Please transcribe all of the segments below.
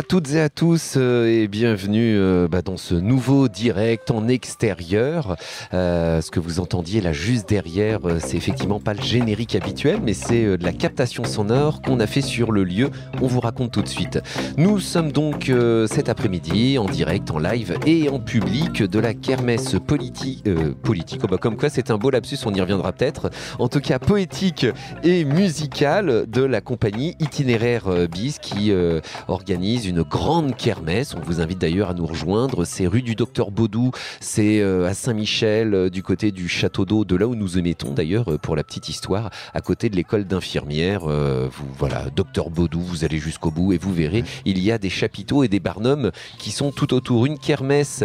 toutes et à tous et bienvenue dans ce nouveau direct en extérieur. Ce que vous entendiez là juste derrière, c'est effectivement pas le générique habituel, mais c'est de la captation sonore qu'on a fait sur le lieu. On vous raconte tout de suite. Nous sommes donc cet après-midi en direct, en live et en public de la kermesse politique. Comme quoi c'est un beau lapsus, on y reviendra peut-être. En tout cas poétique et musicale de la compagnie Itinéraire Bis qui organise une grande kermesse. On vous invite d'ailleurs à nous rejoindre. C'est rue du Docteur Baudou, c'est à Saint-Michel, du côté du château d'eau, de là où nous émettons d'ailleurs, pour la petite histoire, à côté de l'école d'infirmières. Voilà, Docteur Baudou, vous allez jusqu'au bout et vous verrez, il y a des chapiteaux et des barnums qui sont tout autour. Une kermesse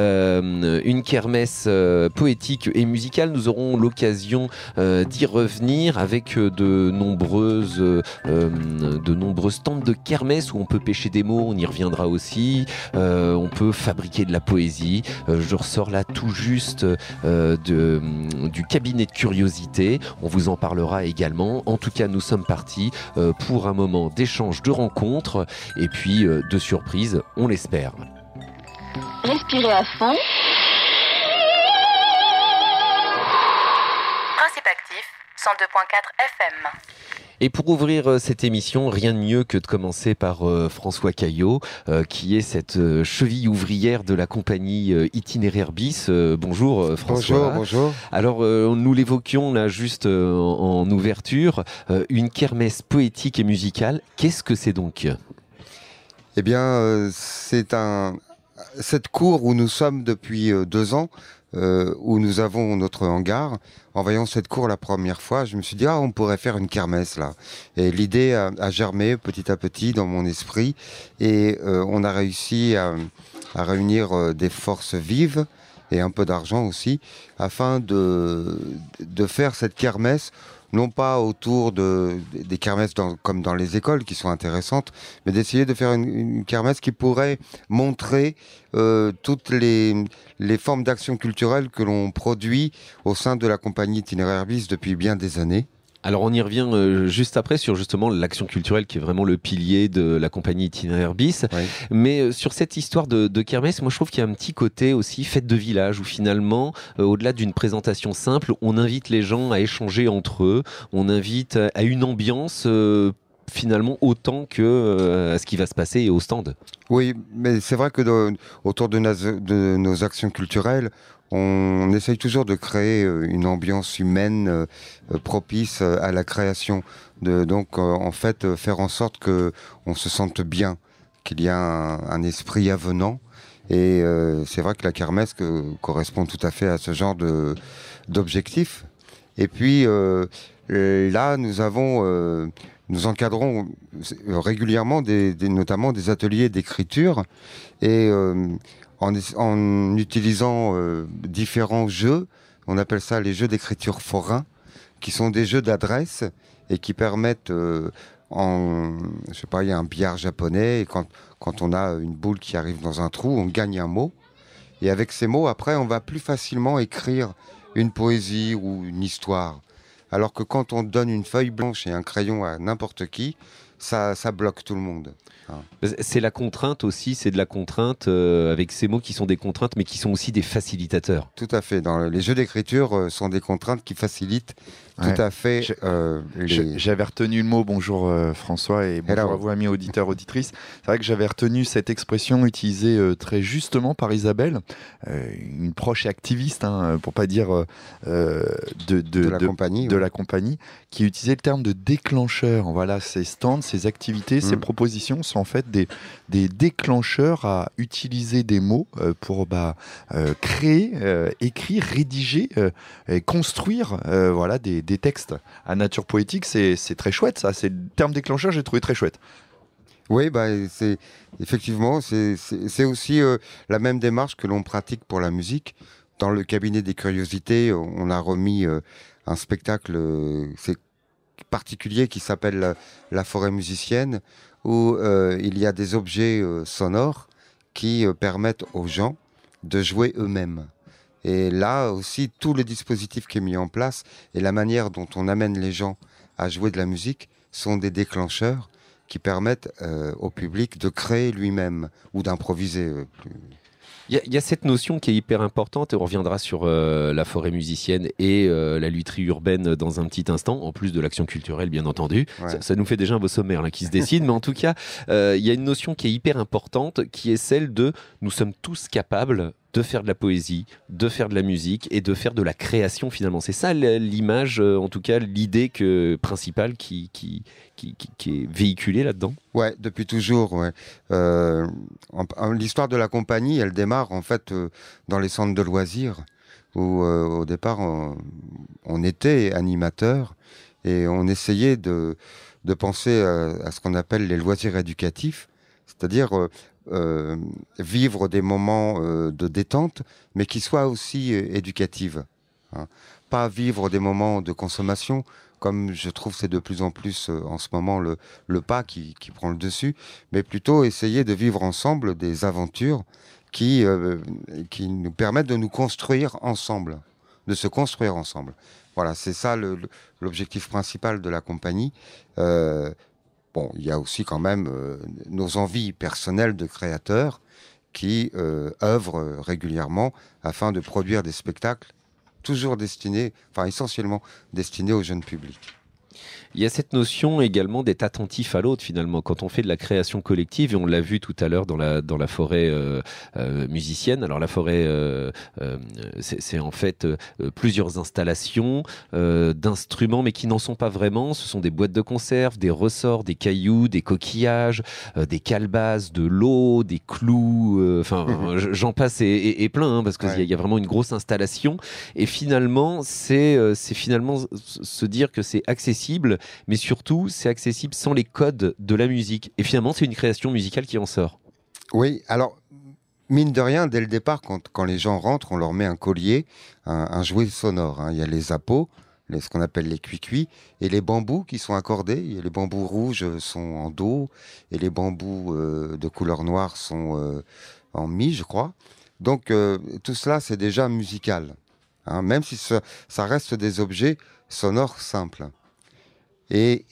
poétique et musicale. Nous aurons l'occasion d'y revenir avec de nombreux stands de kermesse où on peut pêcher des mots, on y reviendra aussi. On peut fabriquer de la poésie. Je ressors là tout juste du cabinet de curiosité. On vous en parlera également. En tout cas, nous sommes partis pour un moment d'échange, de rencontre et puis de surprise, on l'espère. Respirez à fond. Principe actif, 102.4 FM. Et pour ouvrir cette émission, rien de mieux que de commencer par François Caillot, qui est cette cheville ouvrière de la compagnie Itinéraire Bis. Bonjour François. Bonjour. Alors nous l'évoquions là juste en ouverture, une kermesse poétique et musicale. Qu'est-ce que c'est donc ? Eh bien, c'est cette cour où nous sommes depuis 2 ans, où nous avons notre hangar. En voyant cette cour la première fois, je me suis dit, on pourrait faire une kermesse là. Et l'idée a germé petit à petit dans mon esprit. Et on a réussi à réunir des forces vives et un peu d'argent aussi, afin de faire cette kermesse, non pas autour des kermesses comme dans les écoles qui sont intéressantes, mais d'essayer de faire une kermesse qui pourrait montrer toutes les formes d'action culturelle que l'on produit au sein de la compagnie Itinéraire Bis depuis bien des années. Alors on y revient juste après sur justement l'action culturelle qui est vraiment le pilier de la compagnie Itinéraire Bis. Oui. Mais sur cette histoire de kermesse, moi je trouve qu'il y a un petit côté aussi fête de village où finalement, au-delà d'une présentation simple, on invite les gens à échanger entre eux, on invite à une ambiance finalement autant que à ce qui va se passer au stand. Oui, mais c'est vrai que autour de nos actions culturelles, on essaye toujours de créer une ambiance humaine propice à la création. Donc, en fait, faire en sorte qu'on se sente bien, qu'il y a un esprit avenant. Et c'est vrai que la kermesse correspond tout à fait à ce genre d'objectif. Et puis, là, nous encadrons régulièrement notamment des ateliers d'écriture et en utilisant différents jeux, on appelle ça les jeux d'écriture forains, qui sont des jeux d'adresse et qui permettent, il y a un billard japonais, et quand on a une boule qui arrive dans un trou, on gagne un mot. Et avec ces mots, après, on va plus facilement écrire une poésie ou une histoire. Alors que quand on donne une feuille blanche et un crayon à n'importe qui, ça bloque tout le monde. C'est la contrainte aussi, c'est de la contrainte avec ces mots qui sont des contraintes mais qui sont aussi des facilitateurs. Tout à fait. Les jeux d'écriture sont des contraintes qui facilitent tout à fait J'avais retenu le mot, bonjour François et bonjour à vous amis auditeurs, auditrices. C'est vrai que j'avais retenu cette expression utilisée très justement par Isabelle, une proche et activiste, pour pas dire de la compagnie, qui utilisait le terme de déclencheur. Voilà, ces stands, ces activités, ces propositions sont en fait des déclencheurs à utiliser des mots pour créer, écrire, rédiger, et construire des textes à nature poétique. C'est très chouette ça, c'est le terme déclencheur, j'ai trouvé très chouette. Oui, c'est effectivement, c'est aussi la même démarche que l'on pratique pour la musique. Dans le cabinet des curiosités, on a remis un spectacle particulier qui s'appelle la forêt musicienne, où il y a des objets sonores qui permettent aux gens de jouer eux-mêmes. Et là aussi, tout le dispositif qui est mis en place et la manière dont on amène les gens à jouer de la musique sont des déclencheurs qui permettent au public de créer lui-même ou d'improviser. Il y a cette notion qui est hyper importante, et on reviendra sur la forêt musicienne et la lutherie urbaine dans un petit instant, en plus de l'action culturelle bien entendu. Ouais. Ça nous fait déjà un beau sommaire là, qui se dessine, mais en tout cas, il y a une notion qui est hyper importante, qui est celle de nous sommes tous capables de faire de la poésie, de faire de la musique et de faire de la création finalement. C'est ça l'image, en tout cas l'idée principale qui est véhiculée là-dedans. Ouais, depuis toujours. Ouais. L'histoire de la compagnie, elle démarre en fait dans les centres de loisirs où au départ on était animateur et on essayait de penser à ce qu'on appelle les loisirs éducatifs, c'est-à-dire vivre des moments de détente, mais qui soient aussi éducatifs. Hein. Pas vivre des moments de consommation, comme je trouve c'est de plus en plus en ce moment le pas qui prend le dessus, mais plutôt essayer de vivre ensemble des aventures qui nous permettent de nous construire ensemble, de se construire ensemble. Voilà, c'est ça l'objectif principal de la compagnie. Bon, il y a aussi quand même nos envies personnelles de créateurs qui œuvrent régulièrement afin de produire des spectacles toujours destinés, enfin essentiellement destinés au jeune public. Il y a cette notion également d'être attentif à l'autre finalement quand on fait de la création collective, et on l'a vu tout à l'heure dans la forêt musicienne. Alors la forêt c'est en fait plusieurs installations d'instruments, mais qui n'en sont pas vraiment. Ce sont des boîtes de conserve, des ressorts, des cailloux, des coquillages, des calebasses, de l'eau, des clous, enfin j'en passe et plein, hein, parce qu'il y a vraiment une grosse installation, et finalement c'est finalement se dire que c'est accessible, mais surtout c'est accessible sans les codes de la musique, et finalement c'est une création musicale qui en sort. Oui, alors mine de rien, dès le départ, quand les gens rentrent, on leur met un collier, un jouet sonore, hein. Il y a les appos, ce qu'on appelle les cuicuis, et les bambous qui sont accordés. Les bambous rouges sont en do, et les bambous de couleur noire sont en mi, je crois. Donc tout cela, c'est déjà musical, hein, même si ça reste des objets sonores simples. Et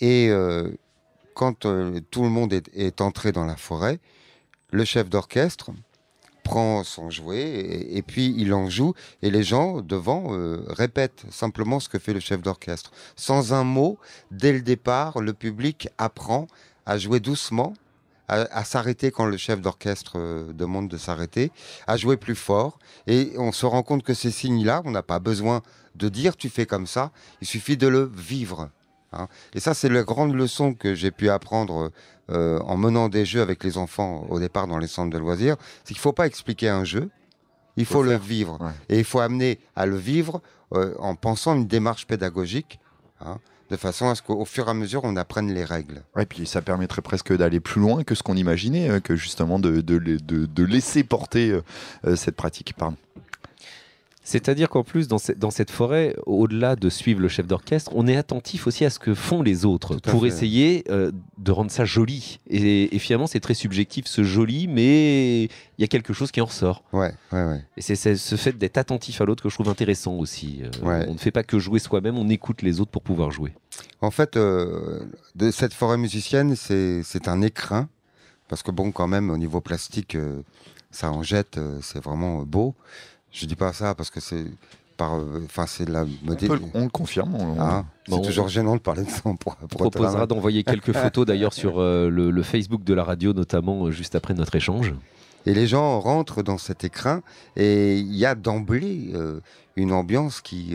quand tout le monde est entré dans la forêt, le chef d'orchestre prend son jouet et puis il en joue, et les gens devant répètent simplement ce que fait le chef d'orchestre. Sans un mot, dès le départ, le public apprend à jouer doucement, à s'arrêter quand le chef d'orchestre demande de s'arrêter, à jouer plus fort, et on se rend compte que ces signes-là, on n'a pas besoin de dire tu fais comme ça, il suffit de le vivre. Hein. Et ça, c'est la grande leçon que j'ai pu apprendre en menant des jeux avec les enfants au départ dans les centres de loisirs, c'est qu'il ne faut pas expliquer un jeu, il faut le vivre. Ouais. Et il faut amener à le vivre en pensant une démarche pédagogique, hein, de façon à ce qu'au fur et à mesure, on apprenne les règles. Et puis ça permettrait presque d'aller plus loin que ce qu'on imaginait, que justement de laisser porter cette pratique. Pardon. C'est-à-dire qu'en plus, dans cette forêt, au-delà de suivre le chef d'orchestre, on est attentif aussi à ce que font les autres pour essayer de rendre ça joli. Et finalement, c'est très subjectif, ce joli, mais il y a quelque chose qui en ressort. Ouais. Et c'est ce fait d'être attentif à l'autre que je trouve intéressant aussi. On ne fait pas que jouer soi-même, on écoute les autres pour pouvoir jouer. En fait, de cette forêt musicienne, c'est un écrin, parce que bon, quand même, au niveau plastique, ça en jette, c'est vraiment beau. Je dis pas ça parce que c'est de la modèle. On le confirme. C'est toujours gênant de parler de ça. On proposera d'envoyer quelques photos d'ailleurs sur le Facebook de la radio, notamment juste après notre échange. Et les gens rentrent dans cet écrin et il y a d'emblée une ambiance qui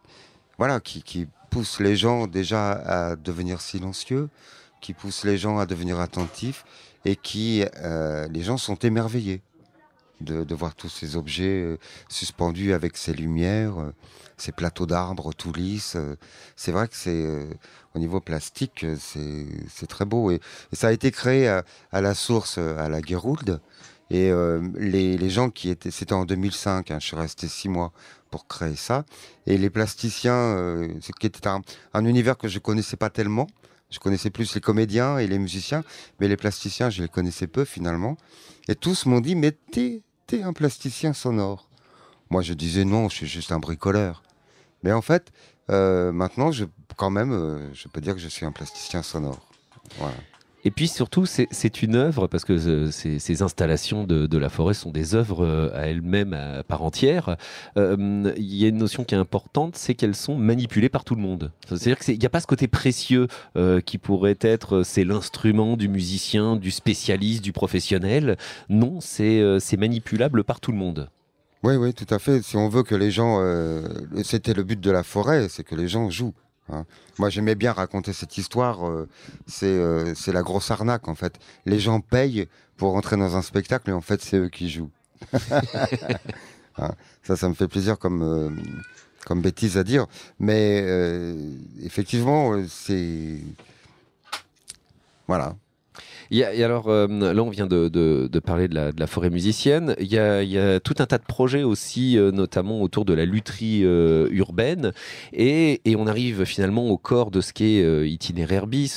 pousse les gens déjà à devenir silencieux, qui pousse les gens à devenir attentifs, et les gens sont émerveillés de voir tous ces objets suspendus avec ces lumières, ces plateaux d'arbres tout lisses. C'est vrai que au niveau plastique, c'est très beau. Et ça a été créé à la source, à la Guéroulde. Et les gens c'était en 2005, hein, je suis resté 6 mois pour créer ça. Et les plasticiens, qui était un univers que je connaissais pas tellement. Je connaissais plus les comédiens et les musiciens, mais les plasticiens, je les connaissais peu finalement. Et tous m'ont dit, mais t'es un plasticien sonore. Moi, je disais non, je suis juste un bricoleur. Mais en fait, maintenant, je peux dire que je suis un plasticien sonore. Voilà. Et puis surtout, c'est une œuvre, parce que ces installations de la forêt sont des œuvres à elles-mêmes à part entière. Il y a une notion qui est importante, c'est qu'elles sont manipulées par tout le monde. C'est-à-dire qu'il n'y a pas ce côté précieux qui pourrait être, c'est l'instrument du musicien, du spécialiste, du professionnel. Non, c'est manipulable par tout le monde. Oui, oui, tout à fait. Si on veut que les gens... c'était le but de la forêt, c'est que les gens jouent. Hein. Moi, j'aimais bien raconter cette histoire. C'est la grosse arnaque, en fait. Les gens payent pour entrer dans un spectacle et en fait, c'est eux qui jouent. Hein. Ça me fait plaisir comme bêtise à dire. Mais effectivement, c'est... Voilà. Et alors, là, on vient de parler de la forêt musicienne. Il y a tout un tas de projets aussi, notamment autour de la lutherie urbaine. Et on arrive finalement au corps de ce qu'est Itinéraire bis.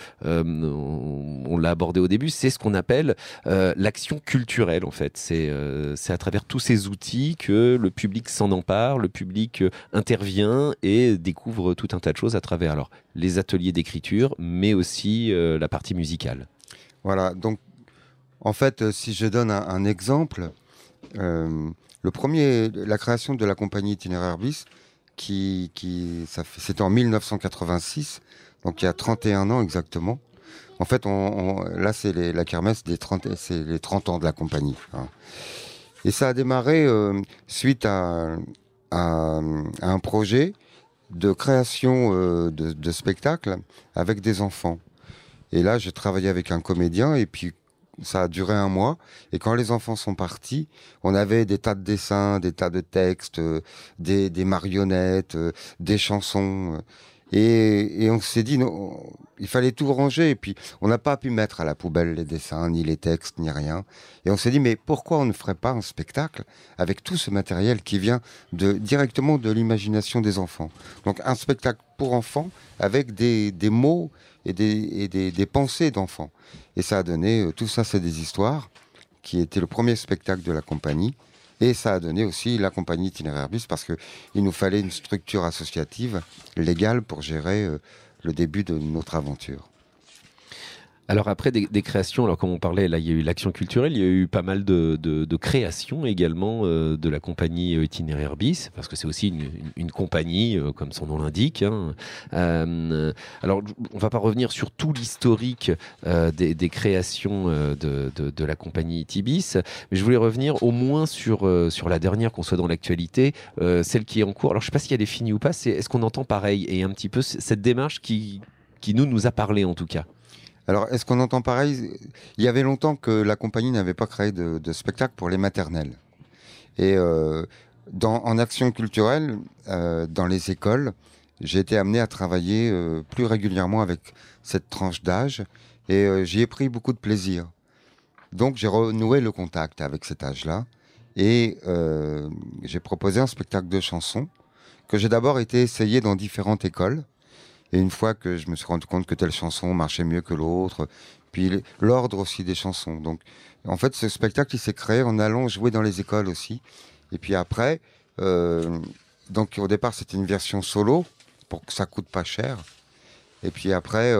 On l'a abordé au début. C'est ce qu'on appelle l'action culturelle, en fait. C'est à travers tous ces outils que le public s'en empare, le public intervient et découvre tout un tas de choses à travers alors les ateliers d'écriture, mais aussi la partie musicale. Voilà, donc en fait, si je donne un exemple, la création de la compagnie Itinéraire bis, c'était en 1986, donc il y a 31 ans exactement. En fait, là, c'est la kermesse c'est les 30 ans de la compagnie. Hein. Et ça a démarré suite à un projet de création de spectacles avec des enfants. Et là, j'ai travaillé avec un comédien et puis ça a duré 1 mois. Et quand les enfants sont partis, on avait des tas de dessins, des tas de textes, des marionnettes, des chansons. Et on s'est dit, non, il fallait tout ranger. Et puis, on n'a pas pu mettre à la poubelle les dessins, ni les textes, ni rien. Et on s'est dit, mais pourquoi on ne ferait pas un spectacle avec tout ce matériel qui vient directement de l'imagination des enfants? Donc, un spectacle pour enfants avec des mots et des pensées d'enfants. Et ça a donné, tout ça, c'est des histoires, qui était le premier spectacle de la compagnie. Et ça a donné aussi la compagnie Itinéraire bis parce qu'il nous fallait une structure associative légale pour gérer le début de notre aventure. Alors après des créations, alors comme on parlait, là il y a eu l'action culturelle, il y a eu pas mal de créations également de la compagnie Itinéraire bis, parce que c'est aussi une compagnie, comme son nom l'indique. Hein. Alors on va pas revenir sur tout l'historique des créations de la compagnie Itibis, mais je voulais revenir au moins sur la dernière, qu'on soit dans l'actualité, celle qui est en cours. Alors je sais pas si elle est finie ou pas, est-ce qu'on entend pareil et un petit peu cette démarche qui nous a parlé en tout cas. Alors, est-ce qu'on entend pareil? Il y avait longtemps que la compagnie n'avait pas créé de spectacle pour les maternelles. Et en action culturelle, dans les écoles, j'ai été amené à travailler plus régulièrement avec cette tranche d'âge et j'y ai pris beaucoup de plaisir. Donc, j'ai renoué le contact avec cet âge-là et j'ai proposé un spectacle de chansons que j'ai d'abord été essayé dans différentes écoles. Et une fois que je me suis rendu compte que telle chanson marchait mieux que l'autre, puis l'ordre aussi des chansons. Donc, en fait, ce spectacle, il s'est créé en allant jouer dans les écoles aussi. Et puis après, donc au départ, c'était une version solo pour que ça coûte pas cher. Et puis après,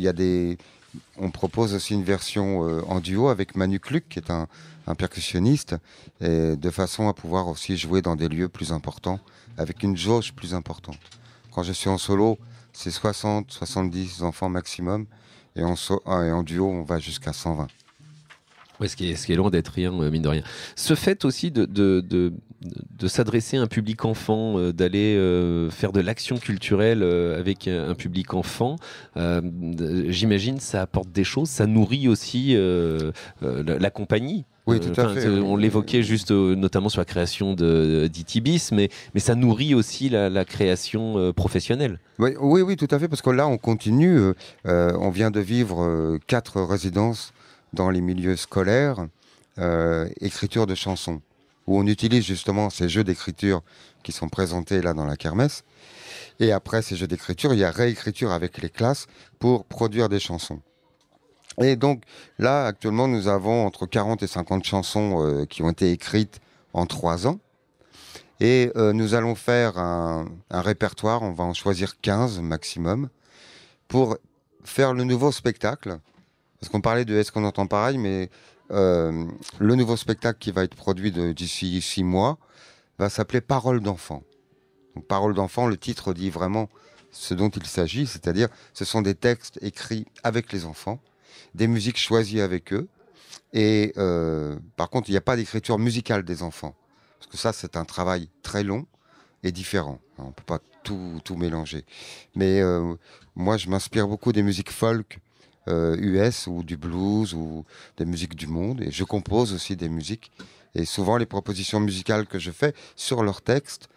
on propose aussi une version en duo avec Manu Cluc, qui est un percussionniste, et de façon à pouvoir aussi jouer dans des lieux plus importants, avec une jauge plus importante. Quand je suis en solo, c'est 60, 70 enfants maximum. Et en duo, on va jusqu'à 120. Ouais, ce qui est loin d'être rien, mine de rien. Ce fait aussi de s'adresser à un public enfant, d'aller faire de l'action culturelle avec un public enfant, j'imagine ça apporte des choses, ça nourrit aussi la compagnie. Oui, tout à fait. On l'évoquait juste notamment sur la création d'Itibis, mais ça nourrit aussi la création professionnelle. Oui, tout à fait, parce que là, on continue. On vient de vivre 4 résidences dans les milieux scolaires, écriture de chansons, où on utilise justement ces jeux d'écriture qui sont présentés là dans la kermesse. Et après ces jeux d'écriture, il y a réécriture avec les classes pour produire des chansons. Et donc là, actuellement, nous avons entre 40 et 50 chansons qui ont été écrites en 3 ans. Et nous allons faire un répertoire, on va en choisir 15 maximum, pour faire le nouveau spectacle Parce qu'on parlait de Est-ce qu'on entend pareil, mais le nouveau spectacle qui va être produit d'ici 6 mois va s'appeler Paroles d'enfants. Donc, Paroles d'enfants, le titre dit vraiment ce dont il s'agit, c'est-à-dire ce sont des textes écrits avec les enfants, des musiques choisies avec eux, et par contre, il n'y a pas d'écriture musicale des enfants. Parce que ça, c'est un travail très long et différent. On ne peut pas tout mélanger. Mais moi, je m'inspire beaucoup des musiques folk US ou du blues ou des musiques du monde. Et je compose aussi des musiques. Et souvent, les propositions musicales que je fais sur leurs textes,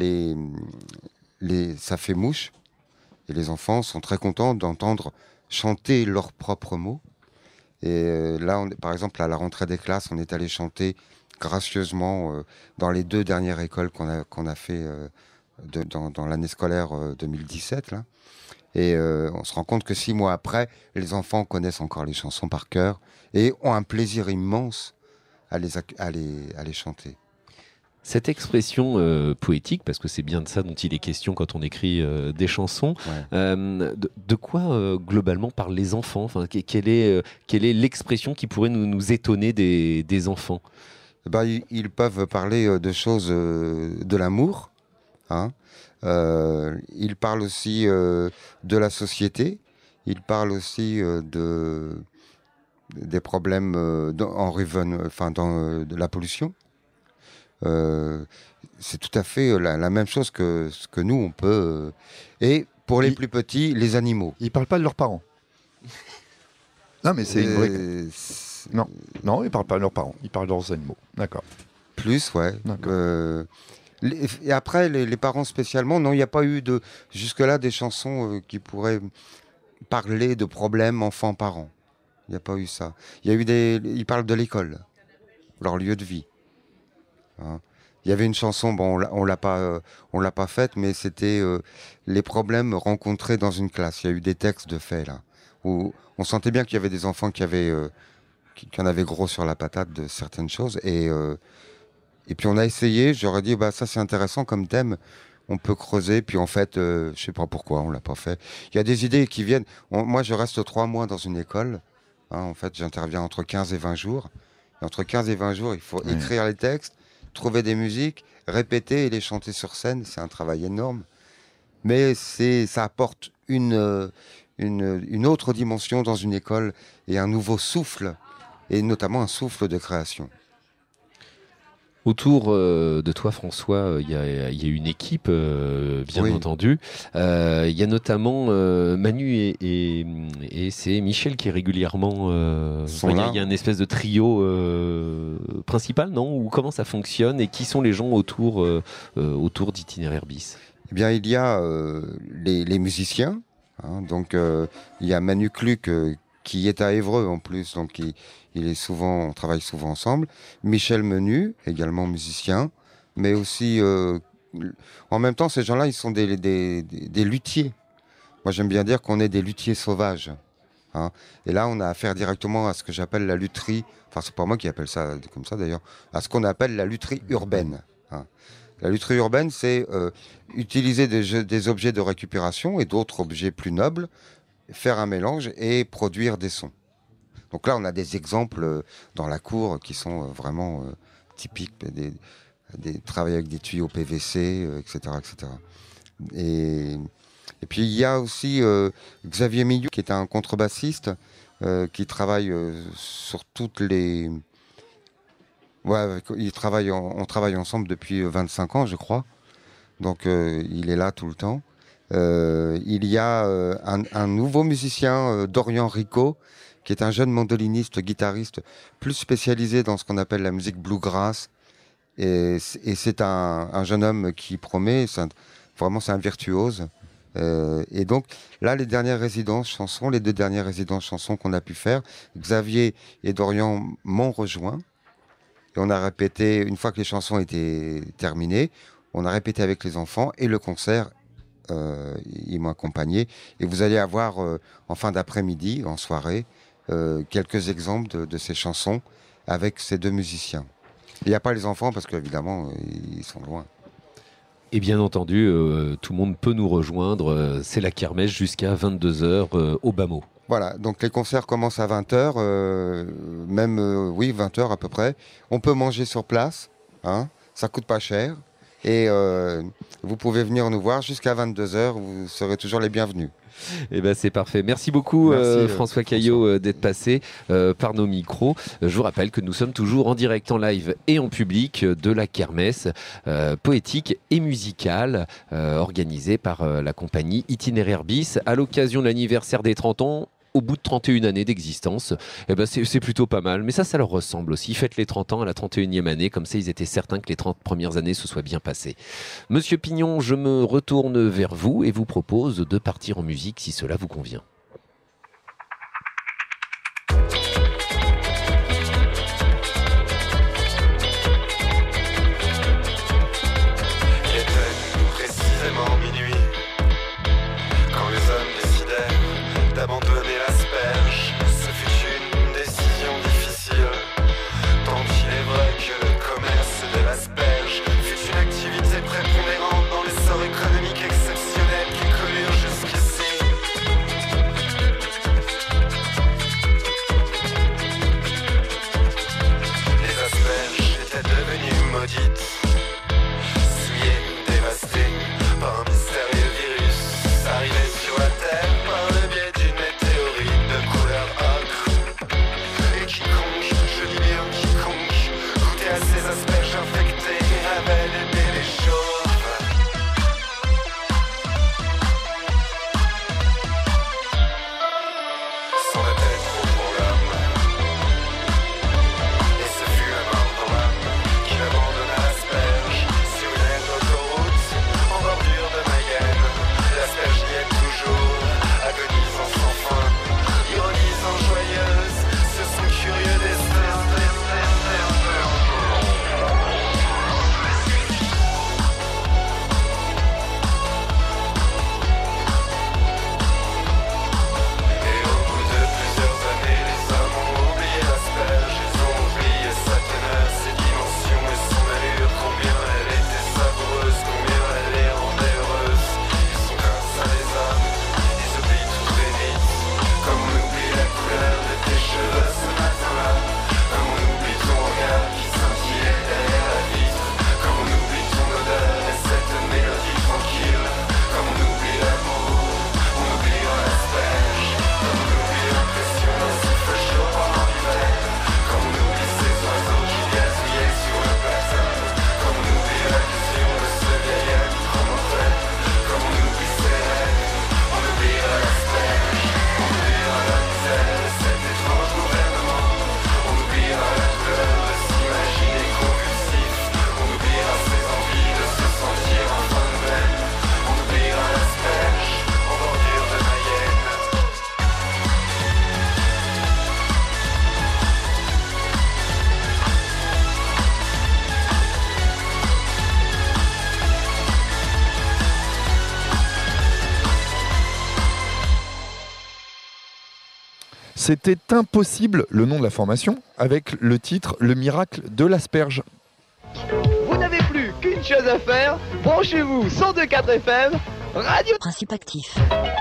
ça fait mouche. Et les enfants sont très contents d'entendre chanter leurs propres mots. Et là, par exemple, à la rentrée des classes, on est allé chanter gracieusement dans les 2 dernières écoles qu'on a fait dans l'année scolaire 2017. Là. Et on se rend compte que 6 mois après, les enfants connaissent encore les chansons par cœur et ont un plaisir immense à les chanter. Cette expression poétique, parce que c'est bien de ça dont il est question quand on écrit des chansons, de quoi globalement parlent les enfants, enfin, quelle est l'expression qui pourrait nous étonner des enfants? Ils peuvent parler de choses, de l'amour, hein. Ils parlent aussi de la société, ils parlent aussi des problèmes de la pollution. C'est tout à fait la même chose que ce que nous on peut. Et pour les plus petits, les animaux. Ils parlent pas de leurs parents. Non, mais c'est une vraie... Non, ils parlent pas de leurs parents. Ils parlent de leurs animaux. D'accord. Plus, ouais. Et après, les parents spécialement, non, il n'y a pas eu jusque-là des chansons qui pourraient parler de problèmes enfants-parents. Il n'y a pas eu ça. Il y a eu ils parlent de l'école, leur lieu de vie. Hein. Il y avait une chanson, bon, on l'a pas faite, mais c'était les problèmes rencontrés dans une classe. Il y a eu des textes de faits là, où on sentait bien qu'il y avait des enfants qui en avaient gros sur la patate de certaines choses. Et puis on a essayé. J'aurais dit, ça c'est intéressant comme thème. On peut creuser. Puis en fait, je sais pas pourquoi on l'a pas fait. Il y a des idées qui viennent. Moi, je reste 3 mois dans une école. Hein, en fait, j'interviens entre 15 et 20 jours. Et entre 15 et 20 jours, il faut écrire les textes, trouver des musiques, répéter et les chanter sur scène. C'est un travail énorme. Mais ça apporte une autre dimension dans une école et un nouveau souffle, et notamment un souffle de création. Autour de toi, François, il y a une équipe, bien entendu. Il y a notamment Manu et c'est Michel qui est régulièrement... il y a une espèce de trio principal, non? Ou comment ça fonctionne? Et qui sont les gens autour d'Itinéraire Bis? Eh bien, il y a les musiciens. Hein, donc, il y a Manu Cluc qui est à Évreux en plus, donc on travaille souvent ensemble. Michel Menu, également musicien, mais aussi, en même temps, ces gens-là, ils sont des luthiers. Moi, j'aime bien dire qu'on est des luthiers sauvages. Hein. Et là, on a affaire directement à ce que j'appelle la lutherie, enfin, c'est pas moi qui appelle ça comme ça d'ailleurs, à ce qu'on appelle la lutherie urbaine. Hein. La lutherie urbaine, c'est utiliser des objets de récupération et d'autres objets plus nobles, faire un mélange et produire des sons. Donc là, on a des exemples dans la cour qui sont vraiment typiques, des travailler avec des tuyaux PVC, etc., etc. Et puis il y a aussi Xavier Milieu, qui est un contrebassiste, qui travaille sur toutes les... Ouais, on travaille ensemble depuis 25 ans, je crois. Donc il est là tout le temps. Il y a un nouveau musicien, Dorian Rico, qui est un jeune mandoliniste, guitariste, plus spécialisé dans ce qu'on appelle la musique bluegrass. Et c'est un jeune homme qui promet, vraiment c'est un virtuose. Et donc là, les 2 dernières résidences chansons qu'on a pu faire, Xavier et Dorian m'ont rejoint. Et on a répété, une fois que les chansons étaient terminées, on a répété avec les enfants et le concert, ils m'ont accompagné. Et vous allez avoir en fin d'après-midi, en soirée, quelques exemples de ces chansons avec ces 2 musiciens. Il n'y a pas les enfants parce qu'évidemment, ils sont loin. Et bien entendu, tout le monde peut nous rejoindre. C'est la kermesse jusqu'à 22h au Bas-Mot. Voilà, donc les concerts commencent à 20h, oui, 20h à peu près. On peut manger sur place, hein, ça coûte pas cher. Et vous pouvez venir nous voir jusqu'à 22h, vous serez toujours les bienvenus. Eh ben c'est parfait. Merci beaucoup Merci, François Caillot d'être passé par nos micros. Je vous rappelle que nous sommes toujours en direct, en live et en public de la kermesse poétique et musicale organisée par la compagnie Itinéraire Bis à l'occasion de l'anniversaire des 30 ans. Au bout de 31 années d'existence, eh ben c'est plutôt pas mal. Mais ça leur ressemble aussi. Faites les 30 ans à la 31e année. Comme ça, ils étaient certains que les 30 premières années se soient bien passées. Monsieur Pignon, je me retourne vers vous et vous propose de partir en musique si cela vous convient. Il était précisément minuit quand les hommes décidèrent d'abandonner l'asperge. Ce fut une décision difficile, tant il est vrai que le commerce de l'asperge fut une activité prépondérante dans l'essor économique exceptionnel qui connurent jusqu'ici. Les asperges étaient devenues maudites, souillées, dévastées par un mystérieux virus arrivé sur la Terre par le biais d'une météorite de couleur ocre. Et quiconque, je dis bien quiconque, goûtait à ces asperges infectées avait le nez chauve. C'en était trop pour l'homme, et ce fut la mort dans l'âme qui abandonna l'asperge sur une aire d'autoroute en bordure de Mayenne. L'asperge y est toujours, agonisant sans fin, ironisant joyeuse sur son curieux destin. Et au bout de plusieurs années, les hommes ont oublié l'asperge. Ils ont oublié sa teneur, ses dimensions et son allure. Combien elle était savoureuse, combien elle les rendait heureuses. Ils sont comme ça les hommes, ils oublient tout très vite. Comme on oublie la couleur de tes cheveux ce matin-là. Comme on oublie ton regard qui scintillait derrière la vitre. Comme on oublie ton odeur et cette mélodie tranquille. Comme on oublie l'amour, on oubliera l'asperge. Comme on oublie l'impression d'un souffle chaud pendant l'hiver. Comme on oublie ces oiseaux qui gazouillaient sur le platane. Comme on oublie la vision de ce vieil ami trop mortel. Comme on oublie ses rêves, on oubliera l'asperge. On oubliera la misère de cet étrange gouvernement. On oubliera la douleur de s'imaginer convulsif. On oubliera ses envies de se sentir enfin nous-mêmes. On oubliera l'asperge en bordure de Mayenne. C'était Impossible, le nom de la formation, avec le titre Le miracle de l'asperge. Vous n'avez plus qu'une chose à faire, branchez-vous 102.4 FM, Radio Principe actif.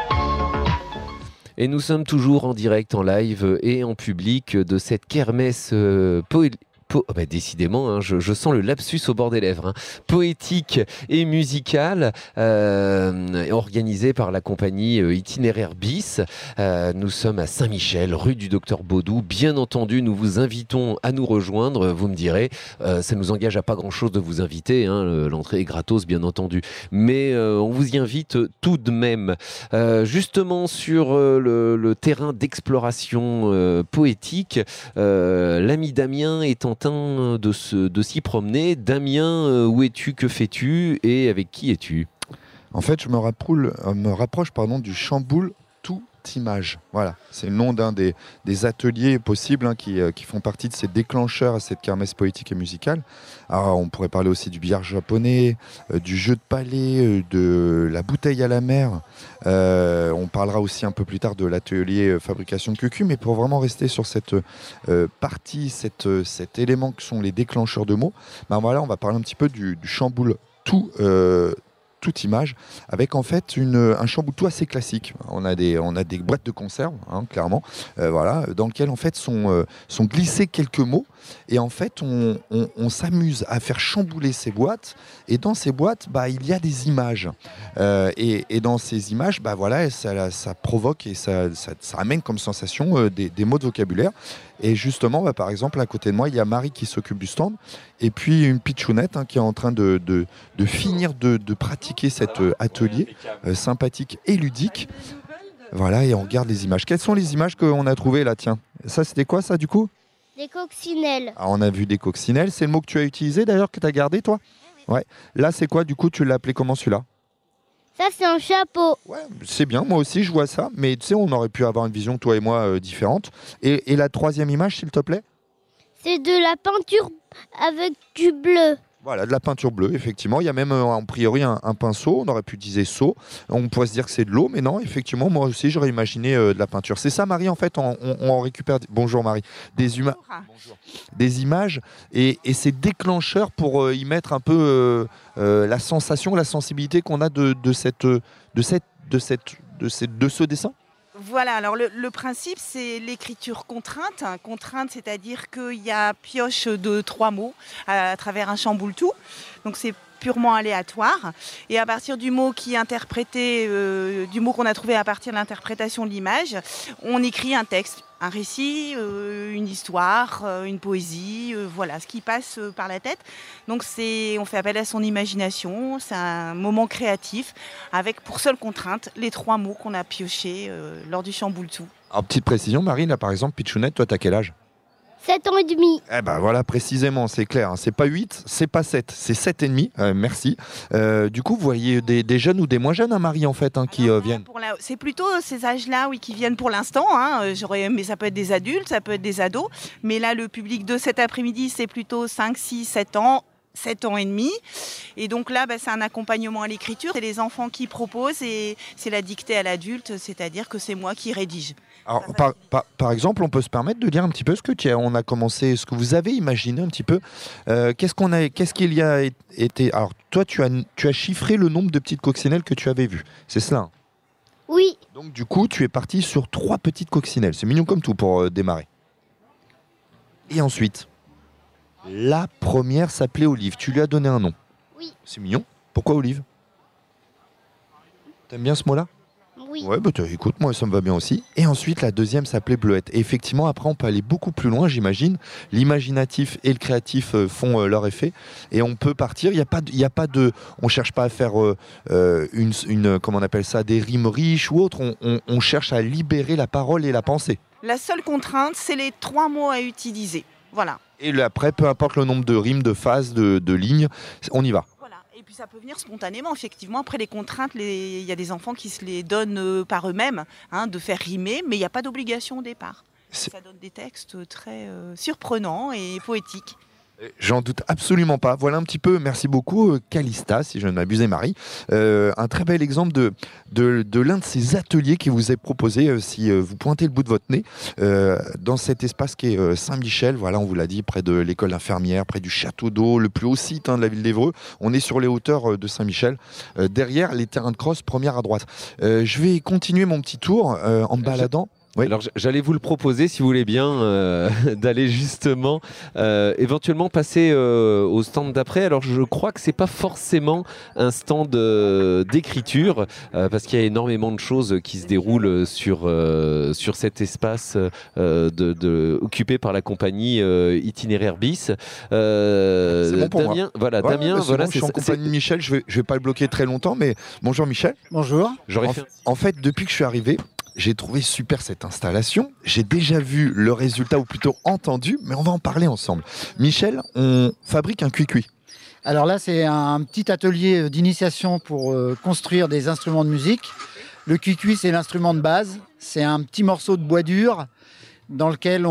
Et nous sommes toujours en direct, en live et en public de cette kermesse décidément, hein, je sens le lapsus au bord des lèvres, hein, poétique et musicale, organisée par la compagnie Itinéraire Bis. Nous sommes à Saint-Michel, rue du Docteur Baudou. Bien entendu, nous vous invitons à nous rejoindre. Vous me direz, ça nous engage à pas grand-chose de vous inviter. Hein, l'entrée est gratos, bien entendu. Mais on vous y invite tout de même. Justement, sur le terrain d'exploration poétique, l'ami Damien est en train de s'y promener. Damien, où es-tu, que fais-tu et avec qui es-tu ? En fait, je me rapproche du Chamboul Tout Image. Voilà, c'est le nom d'un des ateliers possibles, hein, qui font partie de ces déclencheurs à cette kermesse poétique et musicale. Alors, on pourrait parler aussi du billard japonais, du jeu de palais, de la bouteille à la mer. On parlera aussi un peu plus tard de l'atelier fabrication de cucu, mais pour vraiment rester sur cette partie, cet élément que sont les déclencheurs de mots, ben voilà, on va parler un petit peu du Chamboul Tout toute image, avec en fait un chamboule-tout assez classique. On a des boîtes de conserve, clairement, voilà, dans lesquelles en fait sont glissés quelques mots. Et en fait, on s'amuse à faire chambouler ces boîtes. Et dans ces boîtes, il y a des images. Et dans ces images, voilà, ça provoque et ça amène comme sensation des mots de vocabulaire. Et justement, par exemple, à côté de moi, il y a Marie qui s'occupe du stand. Et puis une pitchounette qui est en train de finir de pratiquer cet atelier sympathique et ludique. Voilà, et on regarde les images. Quelles sont les images qu'on a trouvées là? Tiens, ça c'était quoi ça du coup? Des coccinelles. Ah, on a vu des coccinelles. C'est le mot que tu as utilisé d'ailleurs, que tu as gardé toi? Ouais. Là c'est quoi du coup? Tu l'as appelé comment celui-là? Ça, c'est un chapeau. Ouais, c'est bien, moi aussi je vois ça. Mais tu sais, on aurait pu avoir une vision, toi et moi, différente. Et la troisième image, s'il te plaît? C'est de la peinture avec du bleu. Voilà, de la peinture bleue, effectivement. Il y a même, a priori, un pinceau. On aurait pu dire seau. On pourrait se dire que c'est de l'eau, mais non, effectivement, moi aussi, j'aurais imaginé de la peinture. C'est ça, Marie, en fait, on récupère... Bonjour, Marie. Des images, et c'est déclencheur pour y mettre un peu la sensation, la sensibilité qu'on a de ce dessin. Voilà, alors le principe, c'est l'écriture contrainte. Contrainte, c'est-à-dire qu'il y a pioche de 3 mots à travers un chamboule-tout. Donc c'est purement aléatoire. Et à partir du mot qui est interprété, du mot qu'on a trouvé à partir de l'interprétation de l'image, on écrit un texte, un récit, une histoire, une poésie, voilà, ce qui passe par la tête. Donc on fait appel à son imagination, c'est un moment créatif avec pour seule contrainte les 3 mots qu'on a piochés lors du chamboule-tout. Alors, petite précision, Marie, là par exemple, Pitchounette, toi t'as quel âge? 7 ans et demi. Eh ben voilà, précisément, c'est clair. C'est pas 8, c'est pas 7, c'est 7 et demi. Merci. Du coup, vous voyez des jeunes ou des moins jeunes, Marie, en fait, qui viennent. C'est plutôt ces âges-là, oui, qui viennent pour l'instant. Mais ça peut être des adultes, ça peut être des ados. Mais là, le public de cet après-midi, c'est plutôt 5, 6, 7 ans. 7 ans et demi. Et donc là, c'est un accompagnement à l'écriture. C'est les enfants qui proposent et c'est la dictée à l'adulte, c'est-à-dire que c'est moi qui rédige. Alors, par exemple, on peut se permettre de dire un petit peu ce que vous avez imaginé un petit peu. Qu'est-ce qu'il y a été. Alors, toi, tu as chiffré le nombre de petites coccinelles que tu avais vues. C'est cela? Oui. Donc, du coup, tu es parti sur 3 petites coccinelles. C'est mignon comme tout pour démarrer. Et ensuite, la première s'appelait Olive. Tu lui as donné un nom. Oui. C'est mignon. Pourquoi Olive? T'aimes bien ce mot-là? Oui. Ouais, écoute, moi ça me va bien aussi. Et ensuite, la deuxième s'appelait Bleuette. Et effectivement, après, on peut aller beaucoup plus loin, j'imagine. L'imaginatif et le créatif font leur effet. Et on peut partir. On cherche pas à faire comment on appelle ça, des rimes riches ou autres. On cherche à libérer la parole et la pensée. La seule contrainte, c'est les 3 mots à utiliser. Voilà. Et après, peu importe le nombre de rimes, de phases, de lignes, on y va. Voilà. Et puis ça peut venir spontanément, effectivement. Après les contraintes, il y a des enfants qui se les donnent par eux-mêmes, de faire rimer, mais il n'y a pas d'obligation au départ. Ça donne des textes très surprenants et poétiques. J'en doute absolument pas. Voilà un petit peu, merci beaucoup Calista, si je ne m'abuse, Marie. Un très bel exemple de l'un de ces ateliers qui vous est proposé, si vous pointez le bout de votre nez, dans cet espace qui est Saint-Michel, voilà, on vous l'a dit, près de l'école infirmière, près du château d'eau, le plus haut site de la ville d'Évreux. On est sur les hauteurs de Saint-Michel, derrière les terrains de cross, première à droite. Je vais continuer mon petit tour en me baladant. Oui. Alors j'allais vous le proposer, si vous voulez bien, d'aller justement éventuellement passer au stand d'après. Alors je crois que c'est pas forcément un stand d'écriture, parce qu'il y a énormément de choses qui se déroulent sur cet espace occupé par la compagnie Itinéraire Bis. C'est bon pour Damien, moi. Voilà, ouais, Damien, voilà, bon, je suis en compagnie de Michel. Je vais pas le bloquer très longtemps, mais bonjour Michel. Bonjour. En fait, depuis que je suis arrivé, j'ai trouvé super cette installation. J'ai déjà vu le résultat, ou plutôt entendu, mais on va en parler ensemble. Michel, on fabrique un cuicui. Alors là, c'est un petit atelier d'initiation pour construire des instruments de musique. Le cuicui, c'est l'instrument de base. C'est un petit morceau de bois dur dans lequel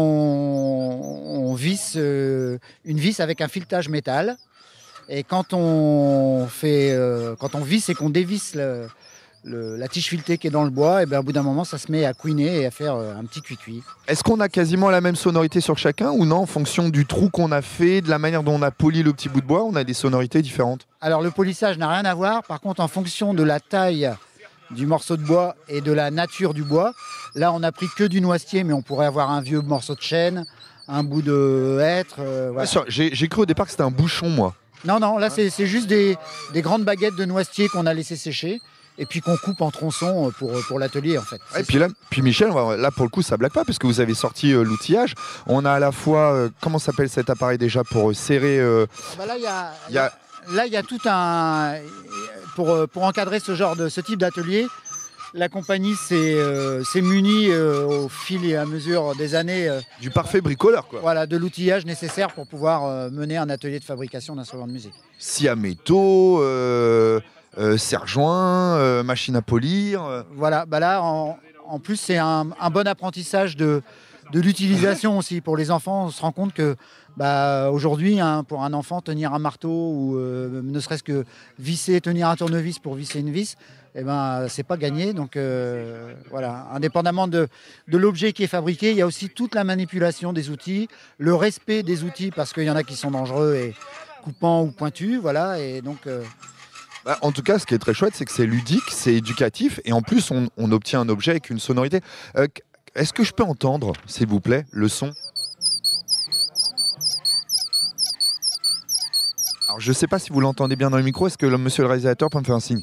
on visse une vis avec un filetage métal. Et quand on visse et qu'on dévisse la tige filetée qui est dans le bois, et bien, au bout d'un moment, ça se met à couiner et à faire un petit cuicui. Est-ce qu'on a quasiment la même sonorité sur chacun ou non, en fonction du trou qu'on a fait, de la manière dont on a poli le petit bout de bois, on a des sonorités différentes? Alors le polissage n'a rien à voir. Par contre, en fonction de la taille du morceau de bois et de la nature du bois, là on n'a pris que du noisetier, mais on pourrait avoir un vieux morceau de chêne, un bout de hêtre. Voilà. J'ai cru au départ que c'était un bouchon, moi. Non, là c'est juste des grandes baguettes de noisetier qu'on a laissé sécher et puis qu'on coupe en tronçons pour l'atelier en fait. Et puis Michel, là pour le coup ça blague pas parce que vous avez sorti l'outillage. On a à la fois, comment s'appelle cet appareil déjà pour serrer Là, il y a tout un... Pour encadrer ce type d'atelier, la compagnie s'est munie au fil et à mesure des années... du parfait bricoleur, quoi. Voilà, de l'outillage nécessaire pour pouvoir mener un atelier de fabrication d'instruments de musique. Scie à métaux, serre-joint, machine à polir... Voilà, là, en plus, c'est un bon apprentissage de l'utilisation aussi. Pour les enfants, on se rend compte que aujourd'hui, pour un enfant, tenir un marteau ou ne serait-ce que tenir un tournevis pour visser une vis, c'est pas gagné. Donc voilà, indépendamment de l'objet qui est fabriqué, il y a aussi toute la manipulation des outils, le respect des outils, parce qu'il y en a qui sont dangereux et coupants ou pointus. Voilà, et donc... En tout cas, ce qui est très chouette, c'est que c'est ludique, c'est éducatif, et en plus, on obtient un objet avec une sonorité. Est-ce que je peux entendre, s'il vous plaît, le son ? Alors, je ne sais pas si vous l'entendez bien dans le micro. Est-ce que monsieur le réalisateur peut me faire un signe ?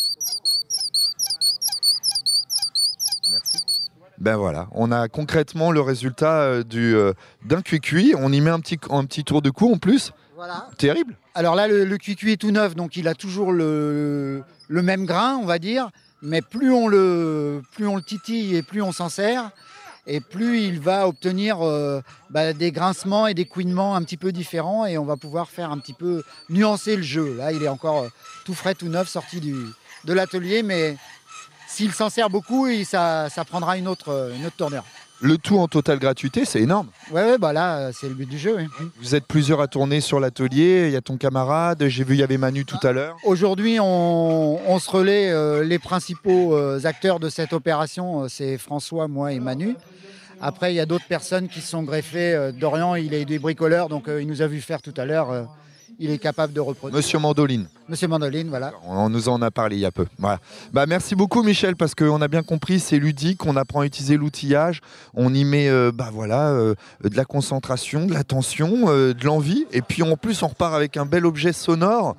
Merci. Ben voilà, on a concrètement le résultat d'un cuicui. On y met un petit tour de cou en plus. Voilà. Terrible. Alors là, le cuicui est tout neuf, donc il a toujours le même grain, on va dire. Mais plus on le titille et plus on s'en sert, et plus il va obtenir des grincements et des couinements un petit peu différents, et on va pouvoir faire un petit peu nuancer le jeu. Là, il est encore tout frais, tout neuf, sorti de l'atelier, mais s'il s'en sert beaucoup, ça prendra une autre tournure. Le tout en totale gratuité, c'est énorme. Ouais, là, c'est le but du jeu. Oui. Vous êtes plusieurs à tourner sur l'atelier. Il y a ton camarade. J'ai vu, il y avait Manu tout à l'heure. Aujourd'hui, on se relaie. Les principaux acteurs de cette opération, c'est François, moi et Manu. Après, il y a d'autres personnes qui se sont greffées. Dorian, il est des bricoleurs, donc il nous a vu faire tout à l'heure. Il est capable de reproduire. Monsieur Mandoline, voilà. On nous en a parlé il y a peu. Voilà. Merci beaucoup Michel, parce qu'on a bien compris, c'est ludique, on apprend à utiliser l'outillage, on y met de la concentration, de l'attention, de l'envie, et puis en plus on repart avec un bel objet sonore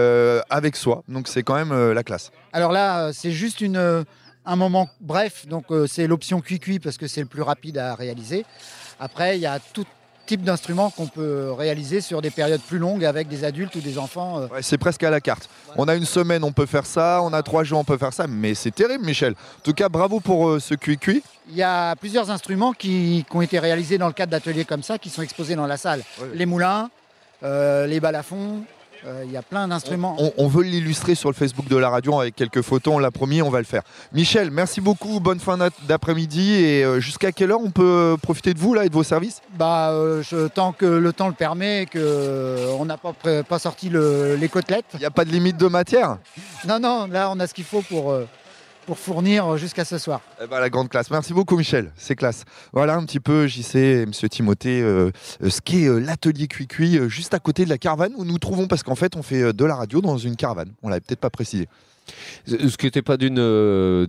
avec soi. Donc c'est quand même la classe. Alors là, c'est juste un moment bref, donc c'est l'option cuicui parce que c'est le plus rapide à réaliser. Après, il y a tout type d'instruments qu'on peut réaliser sur des périodes plus longues avec des adultes ou des enfants. Ouais, c'est presque à la carte. Voilà. On a une semaine, on peut faire ça, on a 3 jours, on peut faire ça, mais c'est terrible Michel. En tout cas, bravo pour ce cuicui. Il y a plusieurs instruments qui ont été réalisés dans le cadre d'ateliers comme ça, qui sont exposés dans la salle. Ouais. Les moulins, les balafons, il y a plein d'instruments. On veut l'illustrer sur le Facebook de la radio avec quelques photos, on l'a promis, on va le faire. Michel, merci beaucoup, bonne fin d'après-midi, et jusqu'à quelle heure on peut profiter de vous là et de vos services ? Tant que le temps le permet et qu'on n'a pas sorti les côtelettes. Il n'y a pas de limite de matière ? Non, là on a ce qu'il faut pour fournir jusqu'à ce soir. La grande classe. Merci beaucoup Michel, c'est classe. Voilà un petit peu, JC et Monsieur Timothée, ce qu'est l'atelier Cuicui, juste à côté de la caravane où nous trouvons, parce qu'en fait on fait de la radio dans une caravane. On l'avait peut-être pas précisé. Ce qui n'était pas de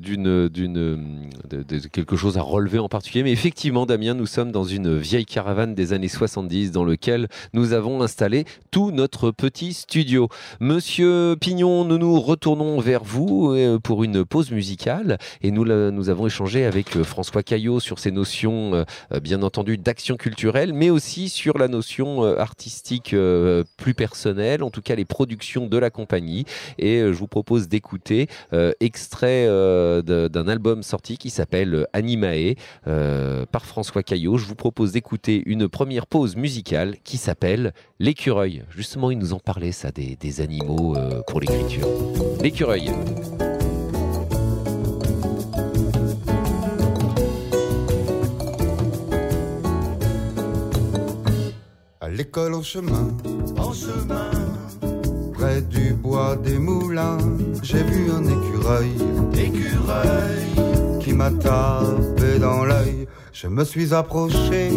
quelque chose à relever en particulier, mais effectivement, Damien, nous sommes dans une vieille caravane des années 70 dans laquelle nous avons installé tout notre petit studio. Monsieur Pignon, nous retournons vers vous pour une pause musicale, et nous avons échangé avec François Caillot sur ces notions, bien entendu, d'action culturelle, mais aussi sur la notion artistique plus personnelle, en tout cas les productions de la compagnie, et je vous propose d'écouter extrait d'un album sorti qui s'appelle Animae par François Caillot. Je vous propose d'écouter une première pause musicale qui s'appelle L'écureuil. Justement, il nous en parlait, ça, des animaux pour l'écriture. L'écureuil. À l'école, en chemin, près près du bois des moulins, j'ai vu un écureuil qui m'a tapé dans l'œil. Je me suis approché,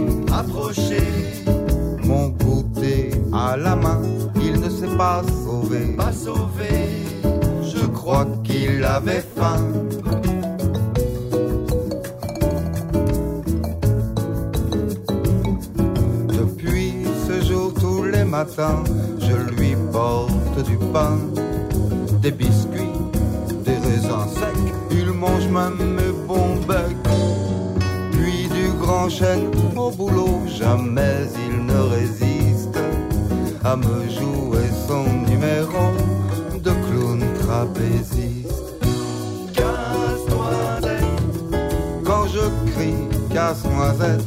mon goûter à la main. Il ne s'est pas sauvé, je crois qu'il avait faim. Depuis ce jour, tous les matins, je lui porte du pain, des biscuits, des raisins secs. Il mange même mes bons becs. Puis du grand chêne au boulot, jamais il ne résiste à me jouer son numéro de clown trapéziste. Casse-noisette, quand je crie casse-noisette,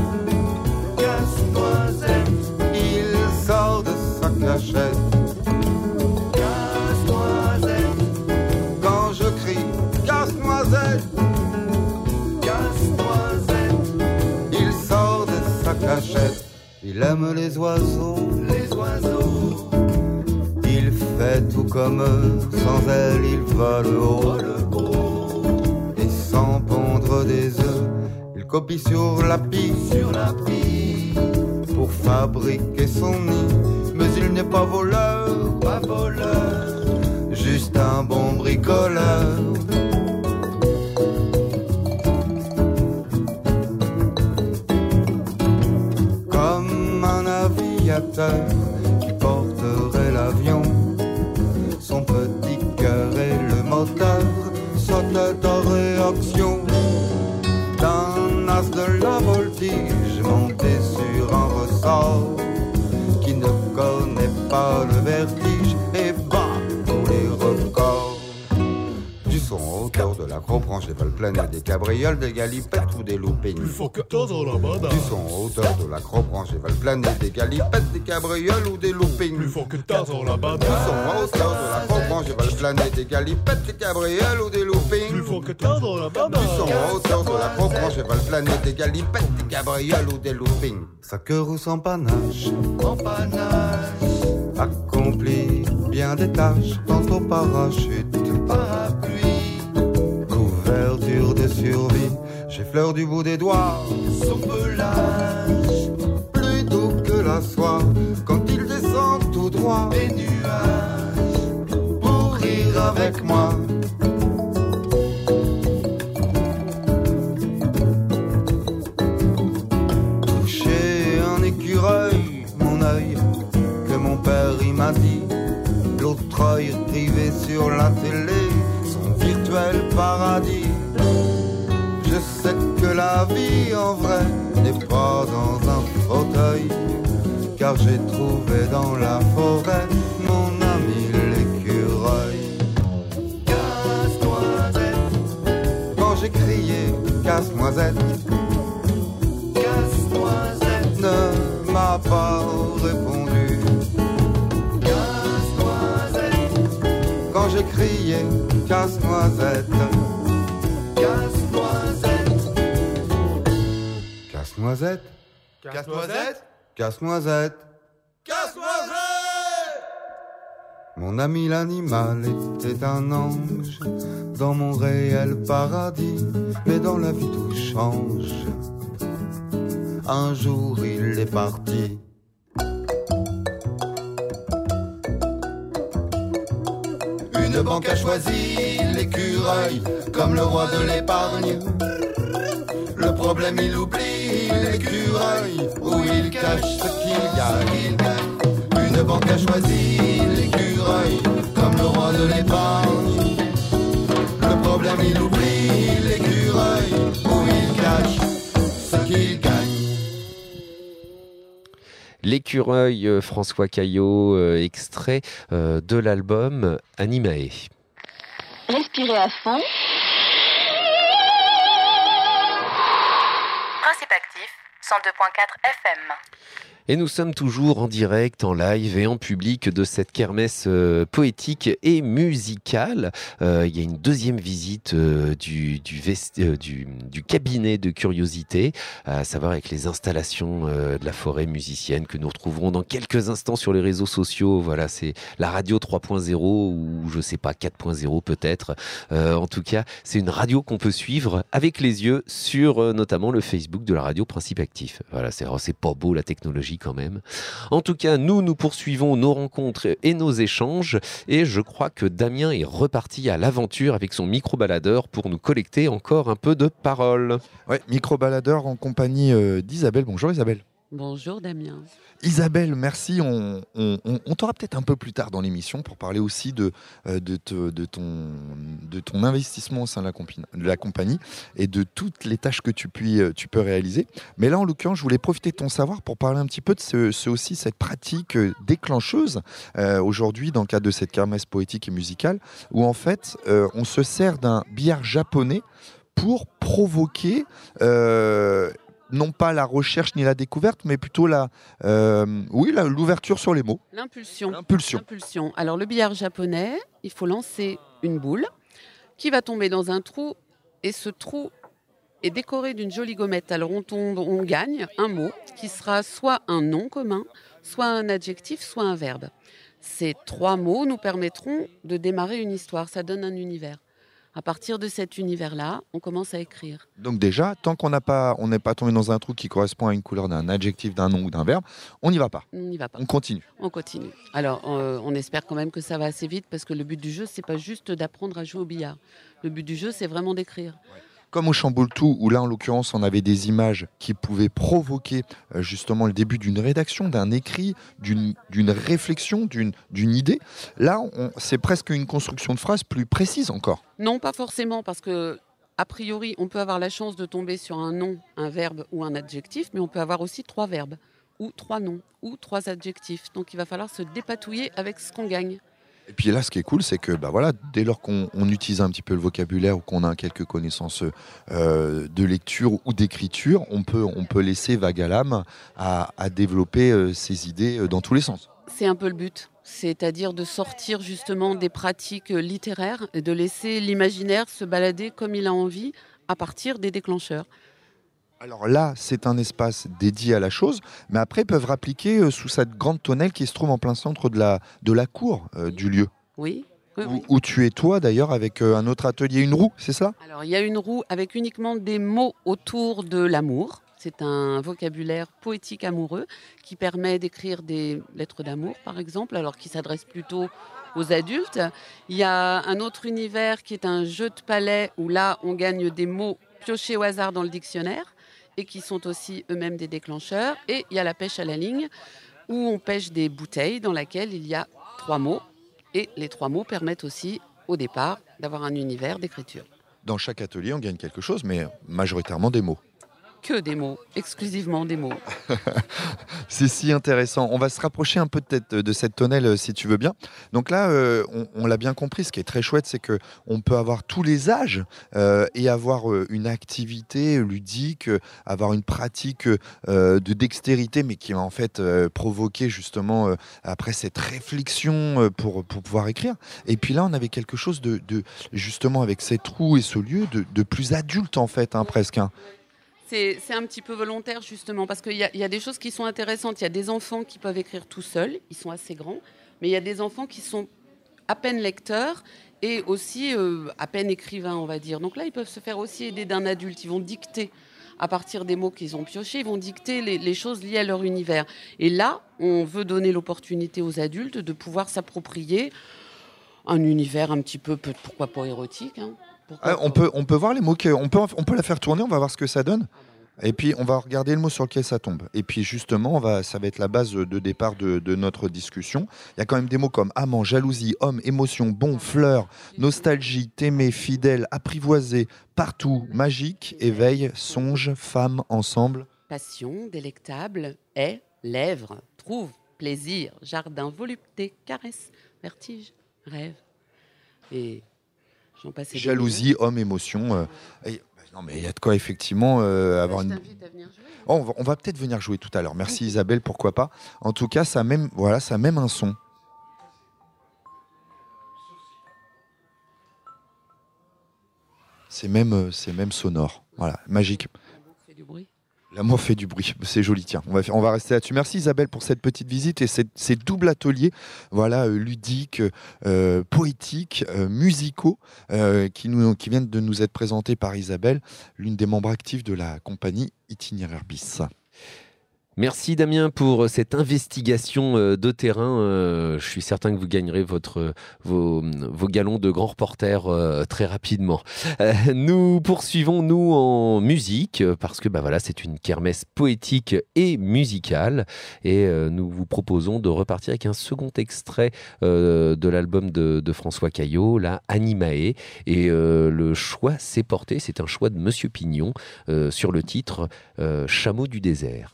il sort de sa cachette. Casse-noisette, quand je crie casse-noisette, il sort de sa cachette. Il aime les oiseaux, il fait tout comme eux, sans elle il vole haut. Et sans pondre des œufs, il copie sur la pie, pour fabriquer son nid. Mais il n'est pas voleur, juste un bon bricoleur. Comme un aviateur qui porterait l'avion, son petit cœur et le moteur sautaient en réaction. D'un as de la voltige monté sur un ressort qui ne connaît pas le vertige et bat tous les records. Du son en hauteur de l'acrobranche, des volplanètes, des cabrioles, des galipettes ou des loopings. Du son en hauteur de l'acrobranche, des volplanètes, des galipettes, des cabrioles ou des loopings. Du son en hauteur de l'acrobranche, des volplanètes, des galipettes, des cabrioles ou des loopings. Du son en hauteur de l'acrobranche, des volplanètes, des galipettes, des cabrioles ou des loopings. Sa queue rousse en panache, accomplit bien des tâches, tantôt parachute, parapluie, couverture de survie. J'effleure du bout des doigts son pelage, plus doux que la soie, quand il descend tout droit des nuages, pour rire avec moi. Toucher un écureuil, mon œil, que mon père il m'a dit. L'autre œil privé sur la télé, son virtuel paradis. Je sais que la vie en vrai n'est pas dans un fauteuil, car j'ai trouvé dans la forêt mon ami l'écureuil. Casse-noisette, quand j'ai crié casse-noisette, casse-noisette ne m'a pas répondu. Quand j'ai crié casse-noisette, casse-noisette, casse-noisette, casse-noisette, casse-noisette. Mon ami l'animal était un ange dans mon réel paradis, mais dans la vie tout change. Un jour il est parti. Une banque a choisi l'écureuil comme le roi de l'épargne. Le problème il oublie l'écureuil, où il cache ce qu'il gagne. Une banque a choisi l'écureuil comme le roi de l'épargne. Le problème il oublie l'écureuil, où il cache ce qu'il gagne. L'écureuil, François Caillot, extrait de l'album Animae. Respirez à fond. Principe actif, 102.4 FM. Et nous sommes toujours en direct, en live et en public de cette kermesse poétique et musicale. Il y a une deuxième visite du cabinet de curiosité, à savoir avec les installations de la forêt musicienne que nous retrouverons dans quelques instants sur les réseaux sociaux. Voilà, c'est la radio 3.0 ou je sais pas 4.0 peut-être. En tout cas, c'est une radio qu'on peut suivre avec les yeux sur notamment le Facebook de la radio Principe Actif. Voilà, c'est pas beau la technologie quand même. En tout cas, nous poursuivons nos rencontres et nos échanges et je crois que Damien est reparti à l'aventure avec son micro-baladeur pour nous collecter encore un peu de paroles. Ouais, micro-baladeur en compagnie d'Isabelle. Bonjour Isabelle. Bonjour Damien. Isabelle, merci. On t'aura peut-être un peu plus tard dans l'émission pour parler aussi de ton investissement au sein de la compagnie et de toutes les tâches que tu peux réaliser. Mais là, en l'occurrence, je voulais profiter de ton savoir pour parler un petit peu de cette pratique déclencheuse aujourd'hui dans le cadre de cette kermesse poétique et musicale où en fait, on se sert d'un billard japonais pour provoquer... non pas la recherche ni la découverte, mais plutôt l'ouverture sur les mots. L'impulsion. Alors le billard japonais, il faut lancer une boule qui va tomber dans un trou et ce trou est décoré d'une jolie gommette. Alors on gagne un mot qui sera soit un nom commun, soit un adjectif, soit un verbe. Ces 3 mots nous permettront de démarrer une histoire, ça donne un univers. À partir de cet univers-là, on commence à écrire. Donc déjà, tant qu'on n'est pas tombé dans un trou qui correspond à une couleur d'un adjectif, d'un nom ou d'un verbe, on n'y va pas. On continue. Alors, on espère quand même que ça va assez vite parce que le but du jeu, c'est pas juste d'apprendre à jouer au billard. Le but du jeu, c'est vraiment d'écrire. Ouais. Comme au Chamboultou, où là, en l'occurrence, on avait des images qui pouvaient provoquer justement le début d'une rédaction, d'un écrit, d'une réflexion, d'une idée. Là, c'est presque une construction de phrase plus précise encore. Non, pas forcément, parce que a priori, on peut avoir la chance de tomber sur un nom, un verbe ou un adjectif, mais on peut avoir aussi 3 verbes, ou 3 noms, ou 3 adjectifs. Donc, il va falloir se dépatouiller avec ce qu'on gagne. Et puis là, ce qui est cool, c'est que dès lors qu'on utilise un petit peu le vocabulaire ou qu'on a quelques connaissances de lecture ou d'écriture, on peut laisser vague à l'âme à développer ses idées dans tous les sens. C'est un peu le but, c'est-à-dire de sortir justement des pratiques littéraires et de laisser l'imaginaire se balader comme il a envie à partir des déclencheurs. Alors là, c'est un espace dédié à la chose, mais après, ils peuvent appliquer sous cette grande tonnelle qui se trouve en plein centre de la cour du lieu. Oui. Où tu es toi d'ailleurs avec un autre atelier, une roue, c'est ça ? Alors il y a une roue avec uniquement des mots autour de l'amour. C'est un vocabulaire poétique amoureux qui permet d'écrire des lettres d'amour, par exemple, alors qui s'adresse plutôt aux adultes. Il y a un autre univers qui est un jeu de palais où là, on gagne des mots piochés au hasard dans le dictionnaire et qui sont aussi eux-mêmes des déclencheurs. Et il y a la pêche à la ligne où on pêche des bouteilles dans laquelle il y a 3 mots. Et les 3 mots permettent aussi, au départ, d'avoir un univers d'écriture. Dans chaque atelier, on gagne quelque chose, mais majoritairement des mots. Que des mots, exclusivement des mots. C'est si intéressant. On va se rapprocher un peu de cette tonnelle, si tu veux bien. Donc là, on l'a bien compris, ce qui est très chouette, c'est qu'on peut avoir tous les âges et avoir une activité ludique, avoir une pratique de dextérité, mais qui va en fait provoquer justement après cette réflexion pour pouvoir écrire. Et puis là, on avait quelque chose de justement avec cette roue et ce lieu de plus adulte en fait, presque. C'est un petit peu volontaire justement parce qu'il y a des choses qui sont intéressantes. Il y a des enfants qui peuvent écrire tout seuls, ils sont assez grands, mais il y a des enfants qui sont à peine lecteurs et aussi à peine écrivains, on va dire. Donc là, ils peuvent se faire aussi aider d'un adulte. Ils vont dicter à partir des mots qu'ils ont piochés, ils vont dicter les choses liées à leur univers. Et là, on veut donner l'opportunité aux adultes de pouvoir s'approprier un univers un petit peu, pourquoi pas érotique, on peut voir les mots, on peut la faire tourner, on va voir ce que ça donne. Et puis on va regarder le mot sur lequel ça tombe. Et puis justement, ça va être la base de départ de notre discussion. Il y a quand même des mots comme amant, jalousie, homme, émotion, bon, fleur, nostalgie, t'aimer, fidèle, apprivoiser, partout, magique, éveil, songe, femme, ensemble. Passion, délectable, est, lèvres, trouve, plaisir, jardin, volupté, caresse, vertige, rêve. Et j'en passe. Jalousie, homme, émotion. Non, mais il y a de quoi effectivement avoir Je une. t'invite à venir jouer. Oh, on va peut-être venir jouer tout à l'heure. Merci Isabelle, pourquoi pas. En tout cas, ça a même un son. C'est même sonore. Voilà, magique. C'est du bruit. L'amour fait du bruit, c'est joli, tiens. On va rester là-dessus. Merci Isabelle pour cette petite visite et ces doubles ateliers, voilà, ludiques, poétiques, musicaux, qui viennent de nous être présentés par Isabelle, l'une des membres actifs de la compagnie Itinéraire Bis. Merci Damien pour cette investigation de terrain. Je suis certain que vous gagnerez vos galons de grand reporter très rapidement. Nous poursuivons nous en musique parce que voilà, c'est une kermesse poétique et musicale et nous vous proposons de repartir avec un second extrait de l'album de François Caillot, la Animae, et le choix s'est porté, c'est un choix de Monsieur Pignon sur le titre Chameau du désert.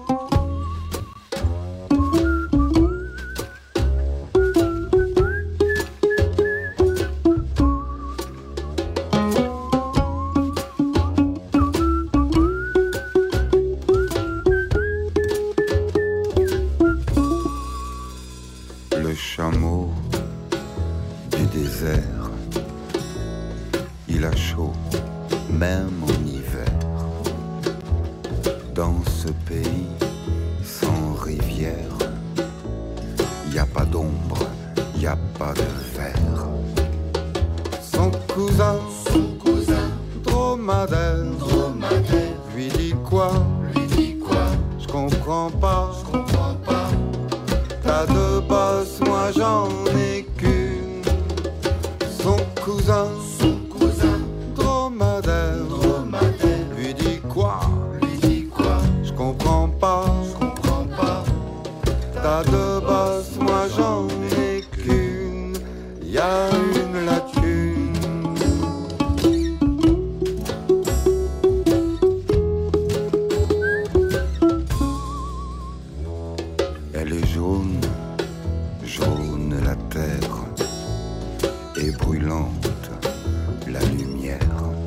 Le chameau du désert, il a chaud, même en hiver. Dans ce pays sans rivière, y a pas d'ombre, y a pas de verre. Son cousin, dromadaire, lui dit quoi, je comprends pas. T'as deux bosses, moi j'en ai qu'une. Son cousin, dromadaire, lui dit quoi, je comprends pas. T'as deux bosses, moi j'en ai qu'une. Y a une lacune. Elle est jaune, jaune la terre, et brûlante la lumière.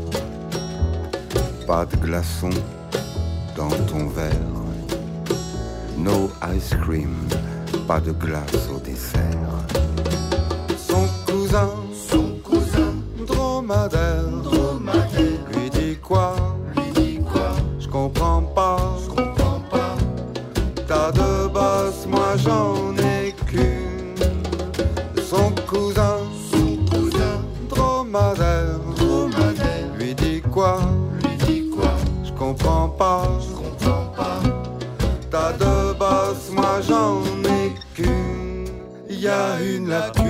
Pas de glaçons dans ton verre, no ice cream, pas de glace au dessert. Son cousin, dromadaire, lui dit quoi, je comprends pas. T'as deux bosses, moi j'en ai qu'une. Son cousin, dromadaire, lui dit quoi, je comprends pas. T'as deux bosses, moi j'en ai qu'une. Y a une lacune.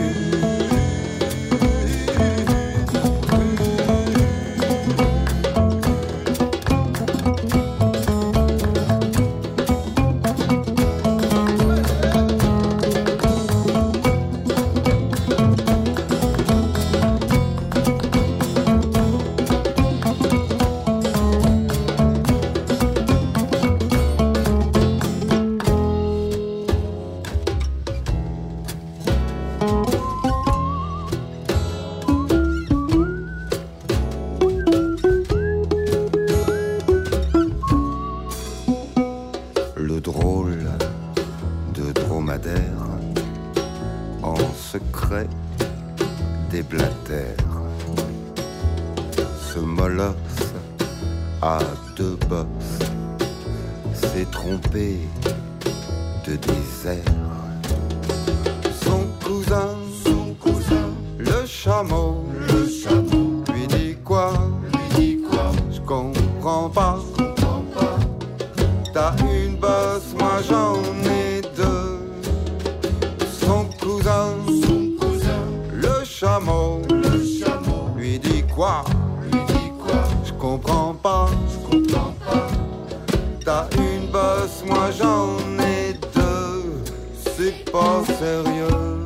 Le drôle de dromadaire en secret déblatère. Ce molosse à deux bosses s'est trompé de désert. Son cousin, le chameau, lui dit quoi, je comprends pas. T'as une bosse, moi j'en ai deux. Son cousin, le chameau, lui dit quoi, je comprends pas. T'as une bosse, moi j'en ai deux. C'est pas sérieux.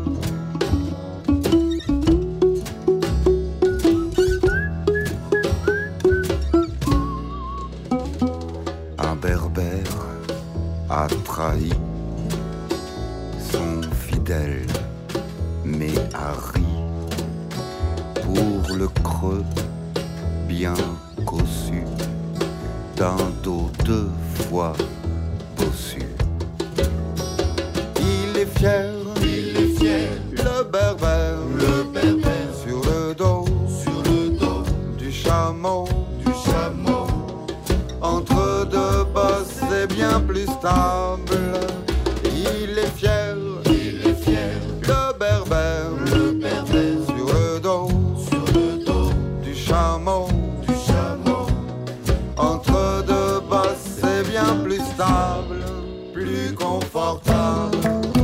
Berbère a trahi son fidèle, mais a ri pour le creux bien cossu d'un dos 2 fois bossu. Il est fier, le berbère, sur le dos du chameau, entre deux bosses c'est bien plus stable. Il est fier, le berbère, sur le dos du chameau, entre deux bosses c'est bien plus stable, plus confortable.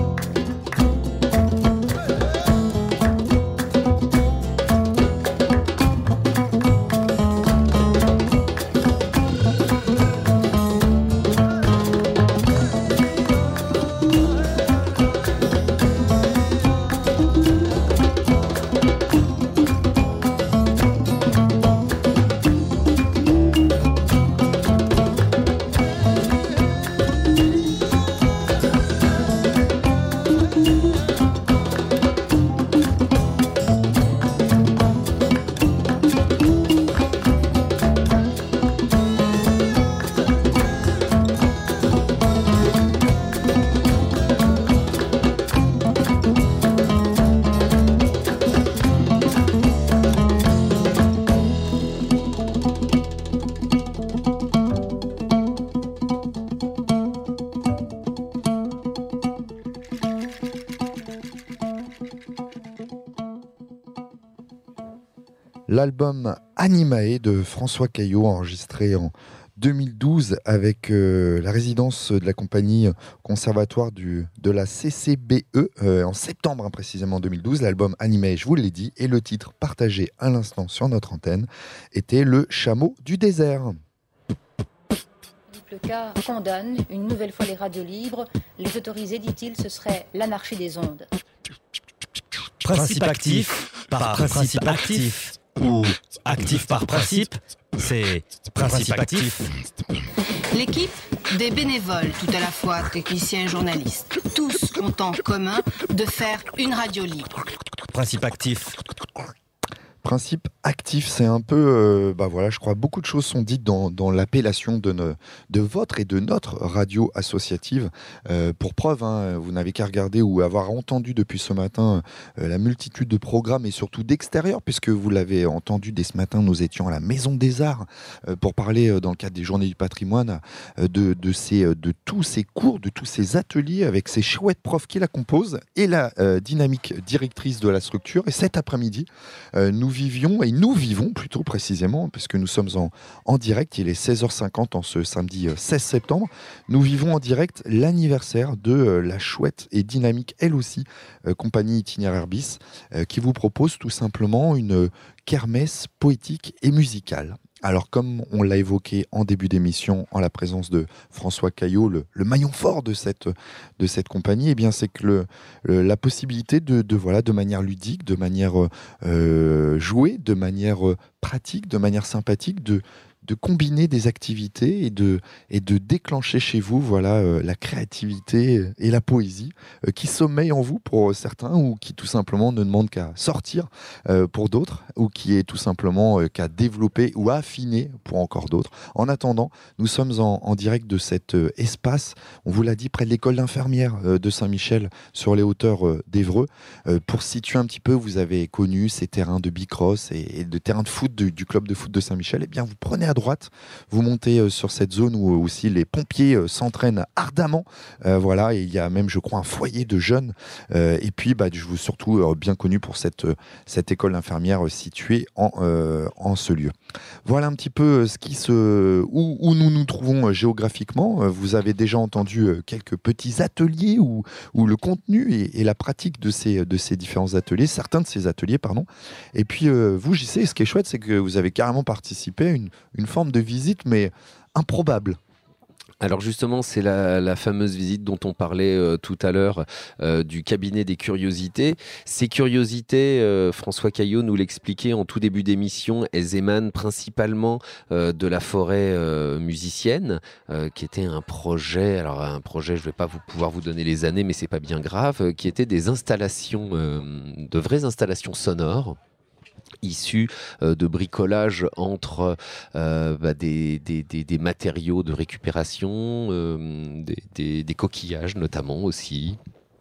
L'album Animae de François Caillot, enregistré en 2012 avec la résidence de la compagnie conservatoire de la CCBE en septembre précisément 2012. L'album Animae, je vous l'ai dit, et le titre partagé à l'instant sur notre antenne était Le Chameau du désert. Le cas condamne une nouvelle fois les radios libres. Les autoriser, dit-il, ce serait l'anarchie des ondes. Principe actif par principe actif. Ou actif par principe, c'est principe actif. L'équipe des bénévoles, tout à la fois techniciens et journalistes, tous ont en commun de faire une radio libre. Principe actif. Principe actif, c'est un peu, voilà, je crois beaucoup de choses sont dites dans l'appellation de votre et de notre radio associative. Pour preuve, vous n'avez qu'à regarder ou avoir entendu depuis ce matin la multitude de programmes et surtout d'extérieur, puisque vous l'avez entendu dès ce matin, nous étions à la Maison des Arts pour parler dans le cadre des Journées du patrimoine de tous ces cours, de tous ces ateliers avec ces chouettes profs qui la composent et la dynamique directrice de la structure. Et cet après-midi, nous vivons plutôt précisément, puisque nous sommes en direct, il est 16h50 en ce samedi 16 septembre, nous vivons en direct l'anniversaire de la chouette et dynamique, elle aussi, compagnie Itinéraire Bis, qui vous propose tout simplement une kermesse poétique et musicale. Alors, comme on l'a évoqué en début d'émission, en la présence de François Caillot, le maillon fort de cette compagnie, eh bien, c'est que la possibilité de manière ludique, de manière jouée, de manière pratique, de manière sympathique, de combiner des activités et de déclencher chez vous la créativité et la poésie qui sommeillent en vous pour certains, ou qui tout simplement ne demandent qu'à sortir pour d'autres, ou qui est tout simplement qu'à développer ou à affiner pour encore d'autres. En attendant, nous sommes en direct de cet espace, on vous l'a dit, près de l'école d'infirmière de Saint-Michel, sur les hauteurs d'Évreux. Pour situer un petit peu, vous avez connu ces terrains de bicross et de terrains de foot du club de foot de Saint-Michel. Eh bien, vous prenez à droite, vous montez sur cette zone où aussi les pompiers s'entraînent ardemment. Et il y a même, je crois, un foyer de jeunes. Et puis, je vous surtout bien connu pour cette école infirmière située en ce lieu. Voilà un petit peu où nous nous trouvons géographiquement. Vous avez déjà entendu quelques petits ateliers où le contenu et la pratique de ces différents ateliers, certains de ces ateliers, pardon. Et puis, vous, JC, ce qui est chouette, c'est que vous avez carrément participé à une forme de visite, mais improbable. Alors justement, c'est la fameuse visite dont on parlait tout à l'heure du cabinet des curiosités. Ces curiosités, François Caillot nous l'expliquait en tout début d'émission, elles émanent principalement de la forêt musicienne, qui était un projet, je ne vais pas pouvoir vous donner les années, mais c'est pas bien grave, qui était des installations, de vraies installations sonores. issus de bricolage entre des matériaux de récupération, des coquillages notamment aussi.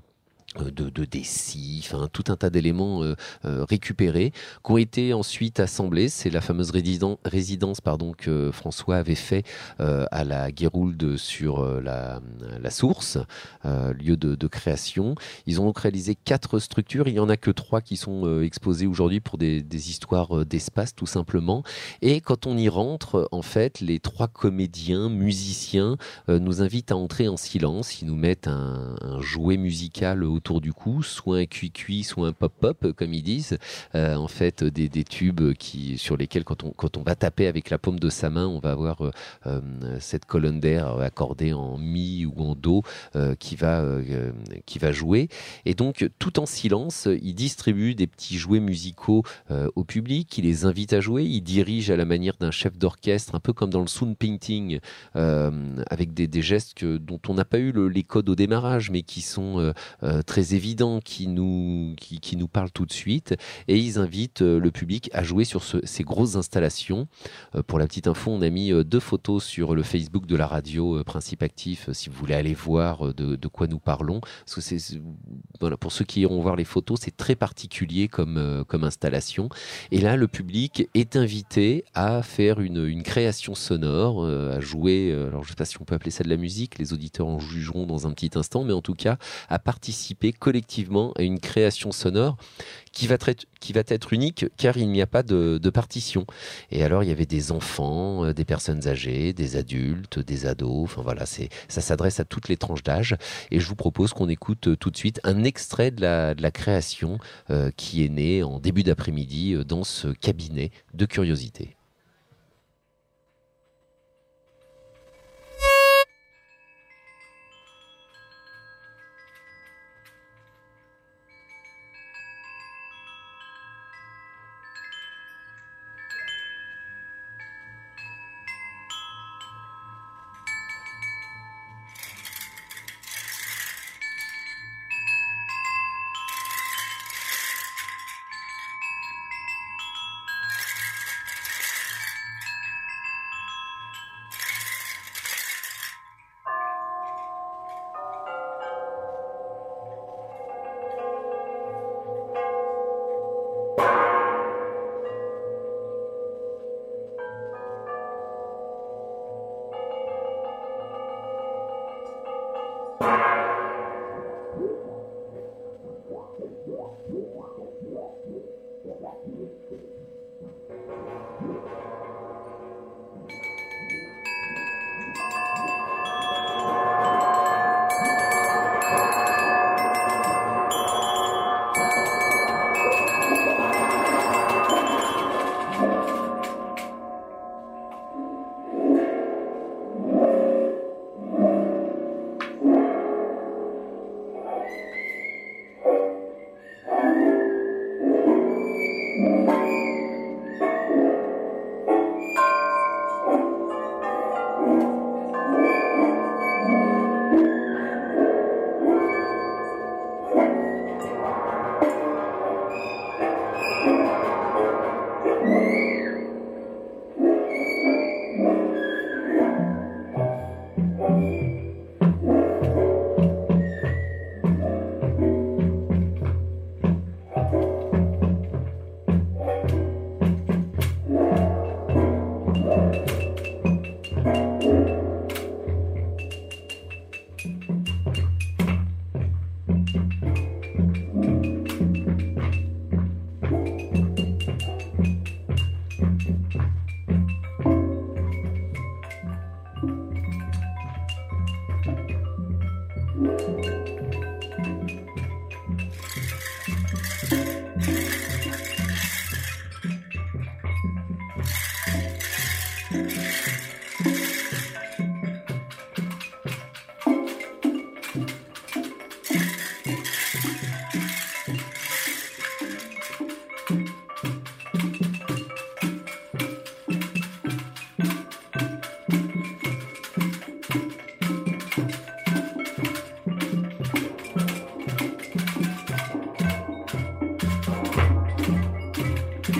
Des scies, enfin tout un tas d'éléments récupérés qui ont été ensuite assemblés. C'est la fameuse résidence que François avait fait à la Guéroulde sur la source, lieu de création. Ils ont donc réalisé 4 structures. Il n'y en a que 3 qui sont exposées aujourd'hui pour des histoires d'espace tout simplement. Et quand on y rentre, en fait, les 3 comédiens, musiciens nous invitent à entrer en silence. Ils nous mettent un jouet musical autour du cou, soit un cuicui, soit un pop-pop, comme ils disent. En fait, des tubes sur lesquels, quand on va taper avec la paume de sa main, on va avoir cette colonne d'air accordée en mi ou en do qui va jouer. Et donc, tout en silence, ils distribuent des petits jouets musicaux au public. Ils les invitent à jouer. Ils dirigent à la manière d'un chef d'orchestre, un peu comme dans le sound painting, avec des gestes dont on n'a pas eu les codes au démarrage, mais qui sont très évidents, qui nous parlent tout de suite. Et ils invitent le public à jouer sur ces grosses installations. Pour la petite info, on a mis 2 photos sur le Facebook de la radio Principe Actif, si vous voulez aller voir de quoi nous parlons. Parce que voilà, pour ceux qui iront voir les photos, c'est très particulier comme installation. Et là, le public est invité à faire une création sonore, à jouer, alors je ne sais pas si on peut appeler ça de la musique, les auditeurs en jugeront dans un petit instant, mais en tout cas, à participer collectivement à une création sonore qui va être unique car il n'y a pas de partition. Et alors il y avait des enfants, des personnes âgées, des adultes, des ados, enfin voilà, ça s'adresse à toutes les tranches d'âge. Et je vous propose qu'on écoute tout de suite un extrait de la création qui est née en début d'après-midi dans ce cabinet de curiosité.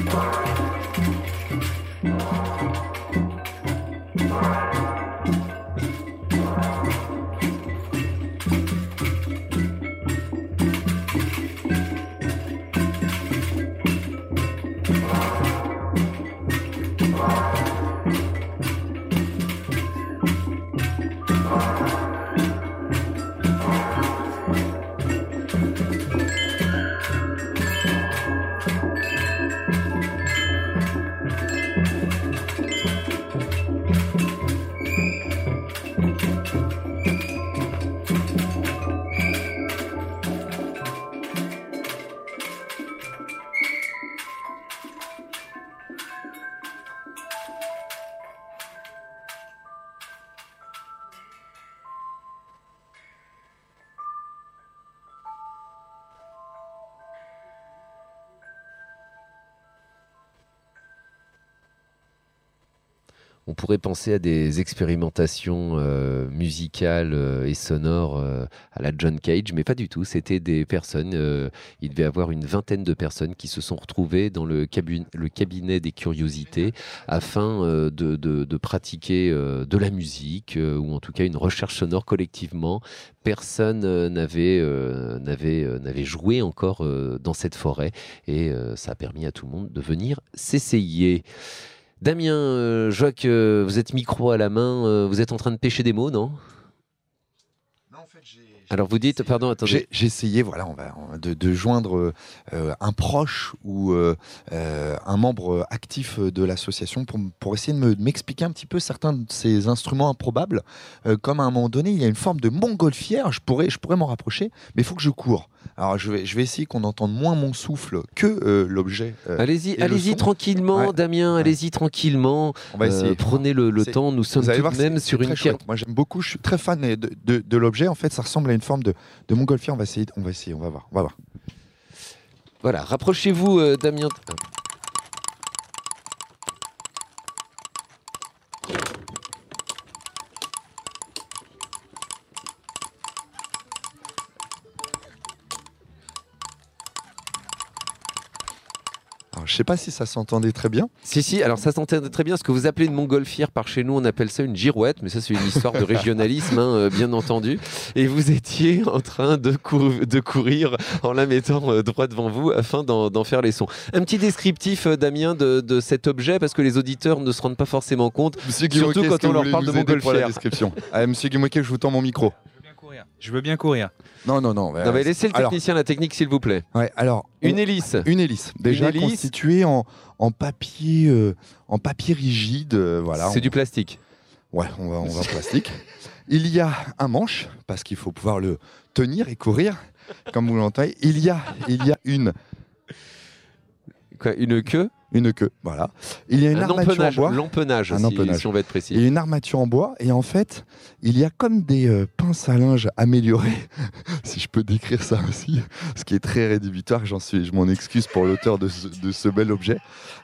On pourrait penser à des expérimentations musicales et sonores à la John Cage, mais pas du tout. C'était des personnes, il devait y avoir une vingtaine de personnes qui se sont retrouvées dans le cabinet des curiosités afin de pratiquer de la musique ou en tout cas une recherche sonore collectivement. Personne n'avait joué encore dans cette forêt et ça a permis à tout le monde de venir s'essayer. Damien, je vois que vous êtes micro à la main, vous êtes en train de pêcher des mots, non ? Non, en fait, alors vous dites, pardon, attendez. J'ai essayé, voilà, de joindre un proche ou un membre actif de l'association pour essayer de m'expliquer un petit peu certains de ces instruments improbables. Comme à un moment donné, il y a une forme de montgolfière, je pourrais m'en rapprocher, mais il faut que je cours. Alors je vais essayer qu'on entende moins mon souffle que l'objet. Allez-y tranquillement, ouais. Damien, allez-y tranquillement. On va essayer. Prenez le temps, nous sommes tout de même sur une carte. Moi j'aime beaucoup, je suis très fan de l'objet. En fait, ça ressemble à une forme de montgolfière. On va essayer, on va voir. Voilà, rapprochez-vous, Damien. Alors, je ne sais pas si ça s'entendait très bien. Si, alors ça s'entendait très bien. Ce que vous appelez une montgolfière, par chez nous, on appelle ça une girouette, mais ça c'est une histoire de régionalisme, bien entendu. Et vous étiez en train de courir en la mettant droit devant vous afin d'en faire les sons. Un petit descriptif, Damien, de cet objet, parce que les auditeurs ne se rendent pas forcément compte, surtout quand on leur parle de montgolfière. Monsieur Guimauquet, je vous tends mon micro. Je veux bien courir. Non. Mais laissez le technicien la technique, s'il vous plaît. Ouais, alors, une hélice. Déjà constituée en papier rigide. Voilà. C'est du plastique. Ouais, on va plastique. Il y a un manche, parce qu'il faut pouvoir le tenir et courir, comme vous l'entendez. Il y a une... Quoi, une queue ? Une queue, voilà. Il y a une armature en bois. L'empennage, si on va être précis. Il y a une armature en bois et en fait, il y a comme des pinces à linge améliorées, si je peux décrire ça aussi, ce qui est très rédhibitoire, je m'en excuse pour l'auteur de ce bel objet.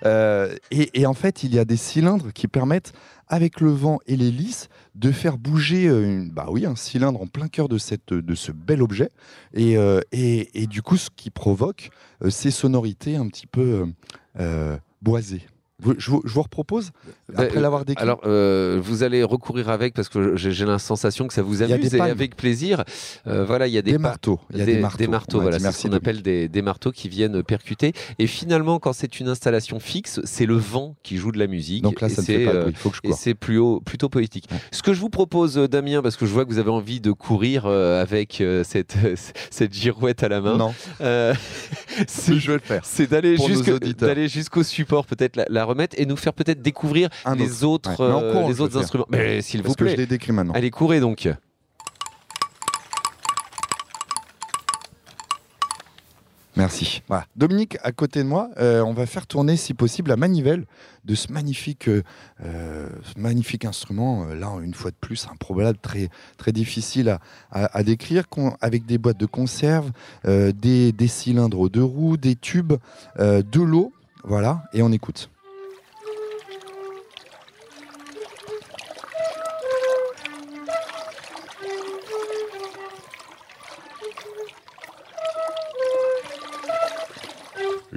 Et en fait, il y a des cylindres qui permettent, avec le vent et l'hélice, de faire bouger un cylindre en plein cœur de ce bel objet. Et du coup, ce qui provoque ces sonorités un petit peu boisées. Je vous repropose, après l'avoir décrit. Alors, vous allez recourir avec, parce que j'ai la sensation que ça vous amuse, et avec plaisir. Voilà, il y a des marteaux. Il y a des marteaux, voilà, c'est ce qu'on appelle des marteaux qui viennent percuter. Et finalement, quand c'est une installation fixe, c'est le vent qui joue de la musique. Donc là, ça ne fait pas de bruit, il faut que je cours. Et c'est plutôt poétique. Ouais. Ce que je vous propose, Damien, parce que je vois que vous avez envie de courir avec cette girouette à la main. Non. Je vais le faire. C'est d'aller jusqu'au support, peut-être la remettre et nous faire peut-être découvrir les autres instruments. Mais s'il vous plaît. Parce que je les décris maintenant. Allez, courez donc. Merci. Voilà. Dominique, à côté de moi, on va faire tourner, si possible, la manivelle de ce magnifique instrument. Là, une fois de plus, improbable, très, très difficile à décrire, avec des boîtes de conserve, des cylindres aux deux roues, des tubes, de l'eau. Voilà, et on écoute.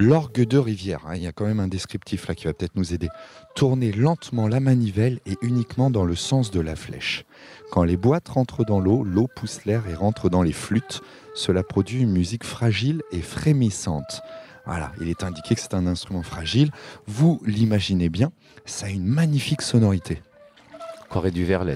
L'orgue de rivière, il y a quand même un descriptif là qui va peut-être nous aider. Tournez lentement la manivelle et uniquement dans le sens de la flèche. Quand les boîtes rentrent dans l'eau, l'eau pousse l'air et rentre dans les flûtes. Cela produit une musique fragile et frémissante. Voilà, il est indiqué que c'est un instrument fragile. Vous l'imaginez bien, ça a une magnifique sonorité. Croirait du Verlaine.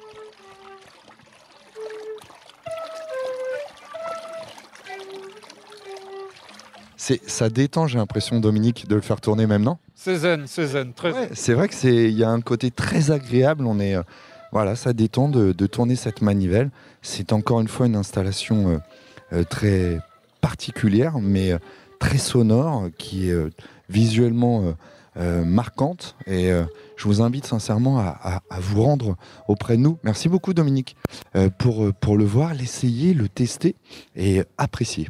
Ça détend, j'ai l'impression, Dominique, de le faire tourner même, non ? C'est zen, très ouais, c'est vrai qu'il y a un côté très agréable. Ça détend de tourner cette manivelle. C'est encore une fois une installation très particulière, mais très sonore, qui est visuellement marquante. Et je vous invite sincèrement à vous rendre auprès de nous. Merci beaucoup, Dominique, pour le voir, l'essayer, le tester et apprécier.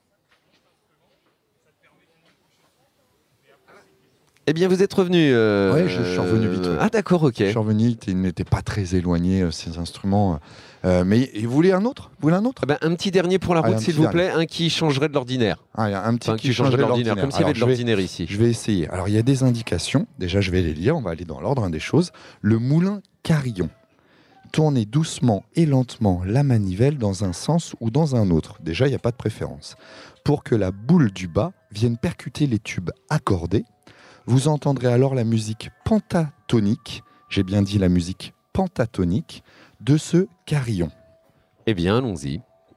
Eh bien, vous êtes revenu. Oui, je suis revenu vite. Ouais. Ah, d'accord, ok. Je suis revenu, il n'était pas très éloigné, ces instruments. Mais vous voulez un autre ? Un petit dernier pour la route, s'il vous plaît. Un qui changerait de l'ordinaire. Un petit qui changerait de l'ordinaire. Comme s'il y avait de l'ordinaire ici. Je vais essayer. Alors, il y a des indications. Déjà, je vais les lire. On va aller dans l'ordre des choses. Le moulin carillon. Tournez doucement et lentement la manivelle dans un sens ou dans un autre. Déjà, il n'y a pas de préférence. Pour que la boule du bas vienne percuter les tubes accordés. Vous entendrez alors la musique pentatonique, j'ai bien dit la musique pentatonique, de ce carillon. Eh bien, allons-y.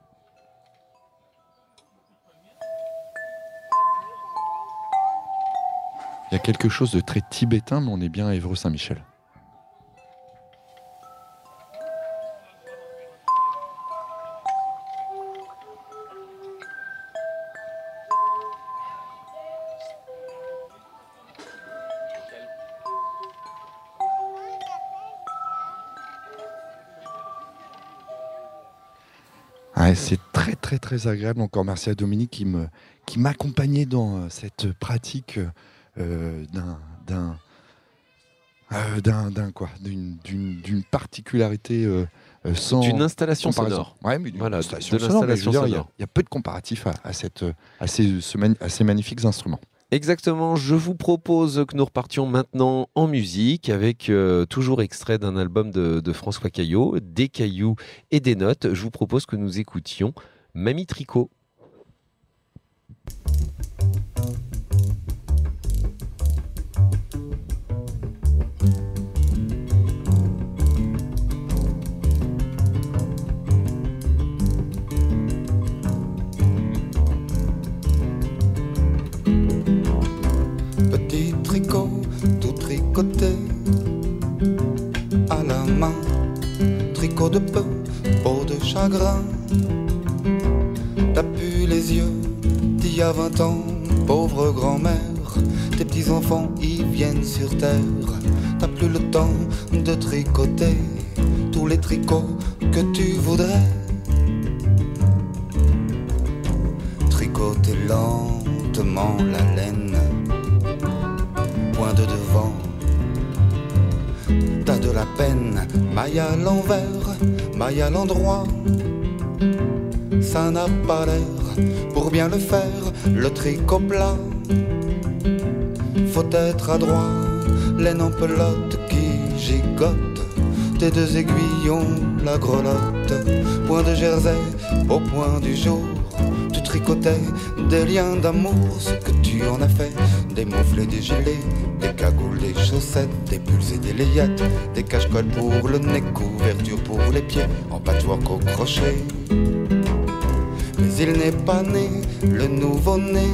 Il y a quelque chose de très tibétain, mais on est bien à Évreux-Saint-Michel. C'est très très très agréable. Encore merci à Dominique qui m'accompagnait dans cette pratique d'une particularité sans d'une installation comparaison. Sonore. Ouais, mais voilà, installation de l'installation sonore. sonore. Il y a peu de comparatifs à ces magnifiques instruments. Exactement, je vous propose que nous repartions maintenant en musique avec toujours extrait d'un album de François Caillot, Des cailloux et des notes. Je vous propose que nous écoutions Mamie Tricot. Tout tricoté à la main, tricot de peu, peau de chagrin. T'as pu les yeux d'il y a 20 ans, pauvre grand-mère. Tes petits-enfants, ils viennent sur terre. T'as plus le temps de tricoter tous les tricots que tu voudrais. Tricoter lentement la laine, point de devant, t'as de la peine, maille à l'envers, maille à l'endroit, ça n'a pas l'air, pour bien le faire, le tricot plat, faut être adroit, laine en pelote qui gigote, tes deux aiguillons, la grelotte, point de jersey au point du jour, tu tricotais des liens d'amour, ce que tu en as fait, des moufles et des gilets, des cagoules, des chaussettes, des pulls et des layettes, des cache-colles pour le nez, couverture pour les pieds, en patchwork au crochet. Mais il n'est pas né le nouveau-né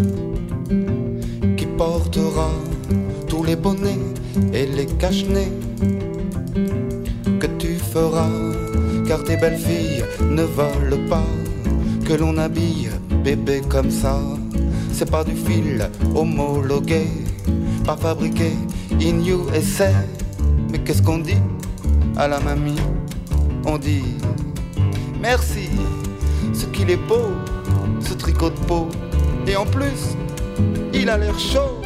qui portera tous les bonnets et les cache-nez que tu feras, car tes belles filles ne veulent pas que l'on habille bébé comme ça. C'est pas du fil homologué, pas fabriqué in USA. Mais qu'est-ce qu'on dit à la mamie? On dit merci, ce qu'il est beau, ce tricot de peau. Et en plus, il a l'air chaud.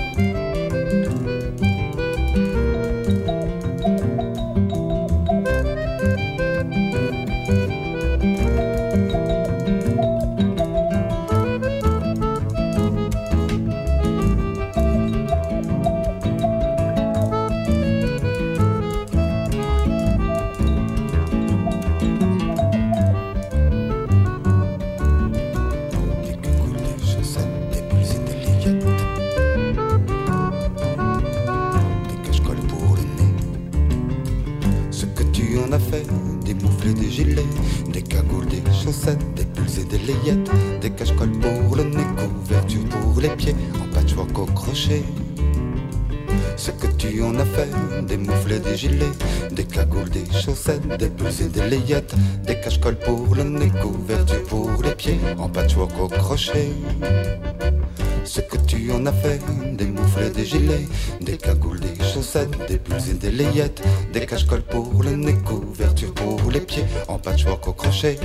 chaussettes, des pulls et des layettes, des cache-colles pour le nez, couverture pour les pieds, en patchwork au crochet. Ce que tu en as fait, des moufles et des gilets, des cagoules, des chaussettes, des pulls et des layettes, des cache-colles pour le nez, couverture pour les pieds, en patchwork au crochet. Ce que tu en as fait, des moufles et des gilets, des cagoules, des chaussettes, des pulls et des layettes, des cache-colles pour le nez, couverture pour les pieds, en patchwork au crochet.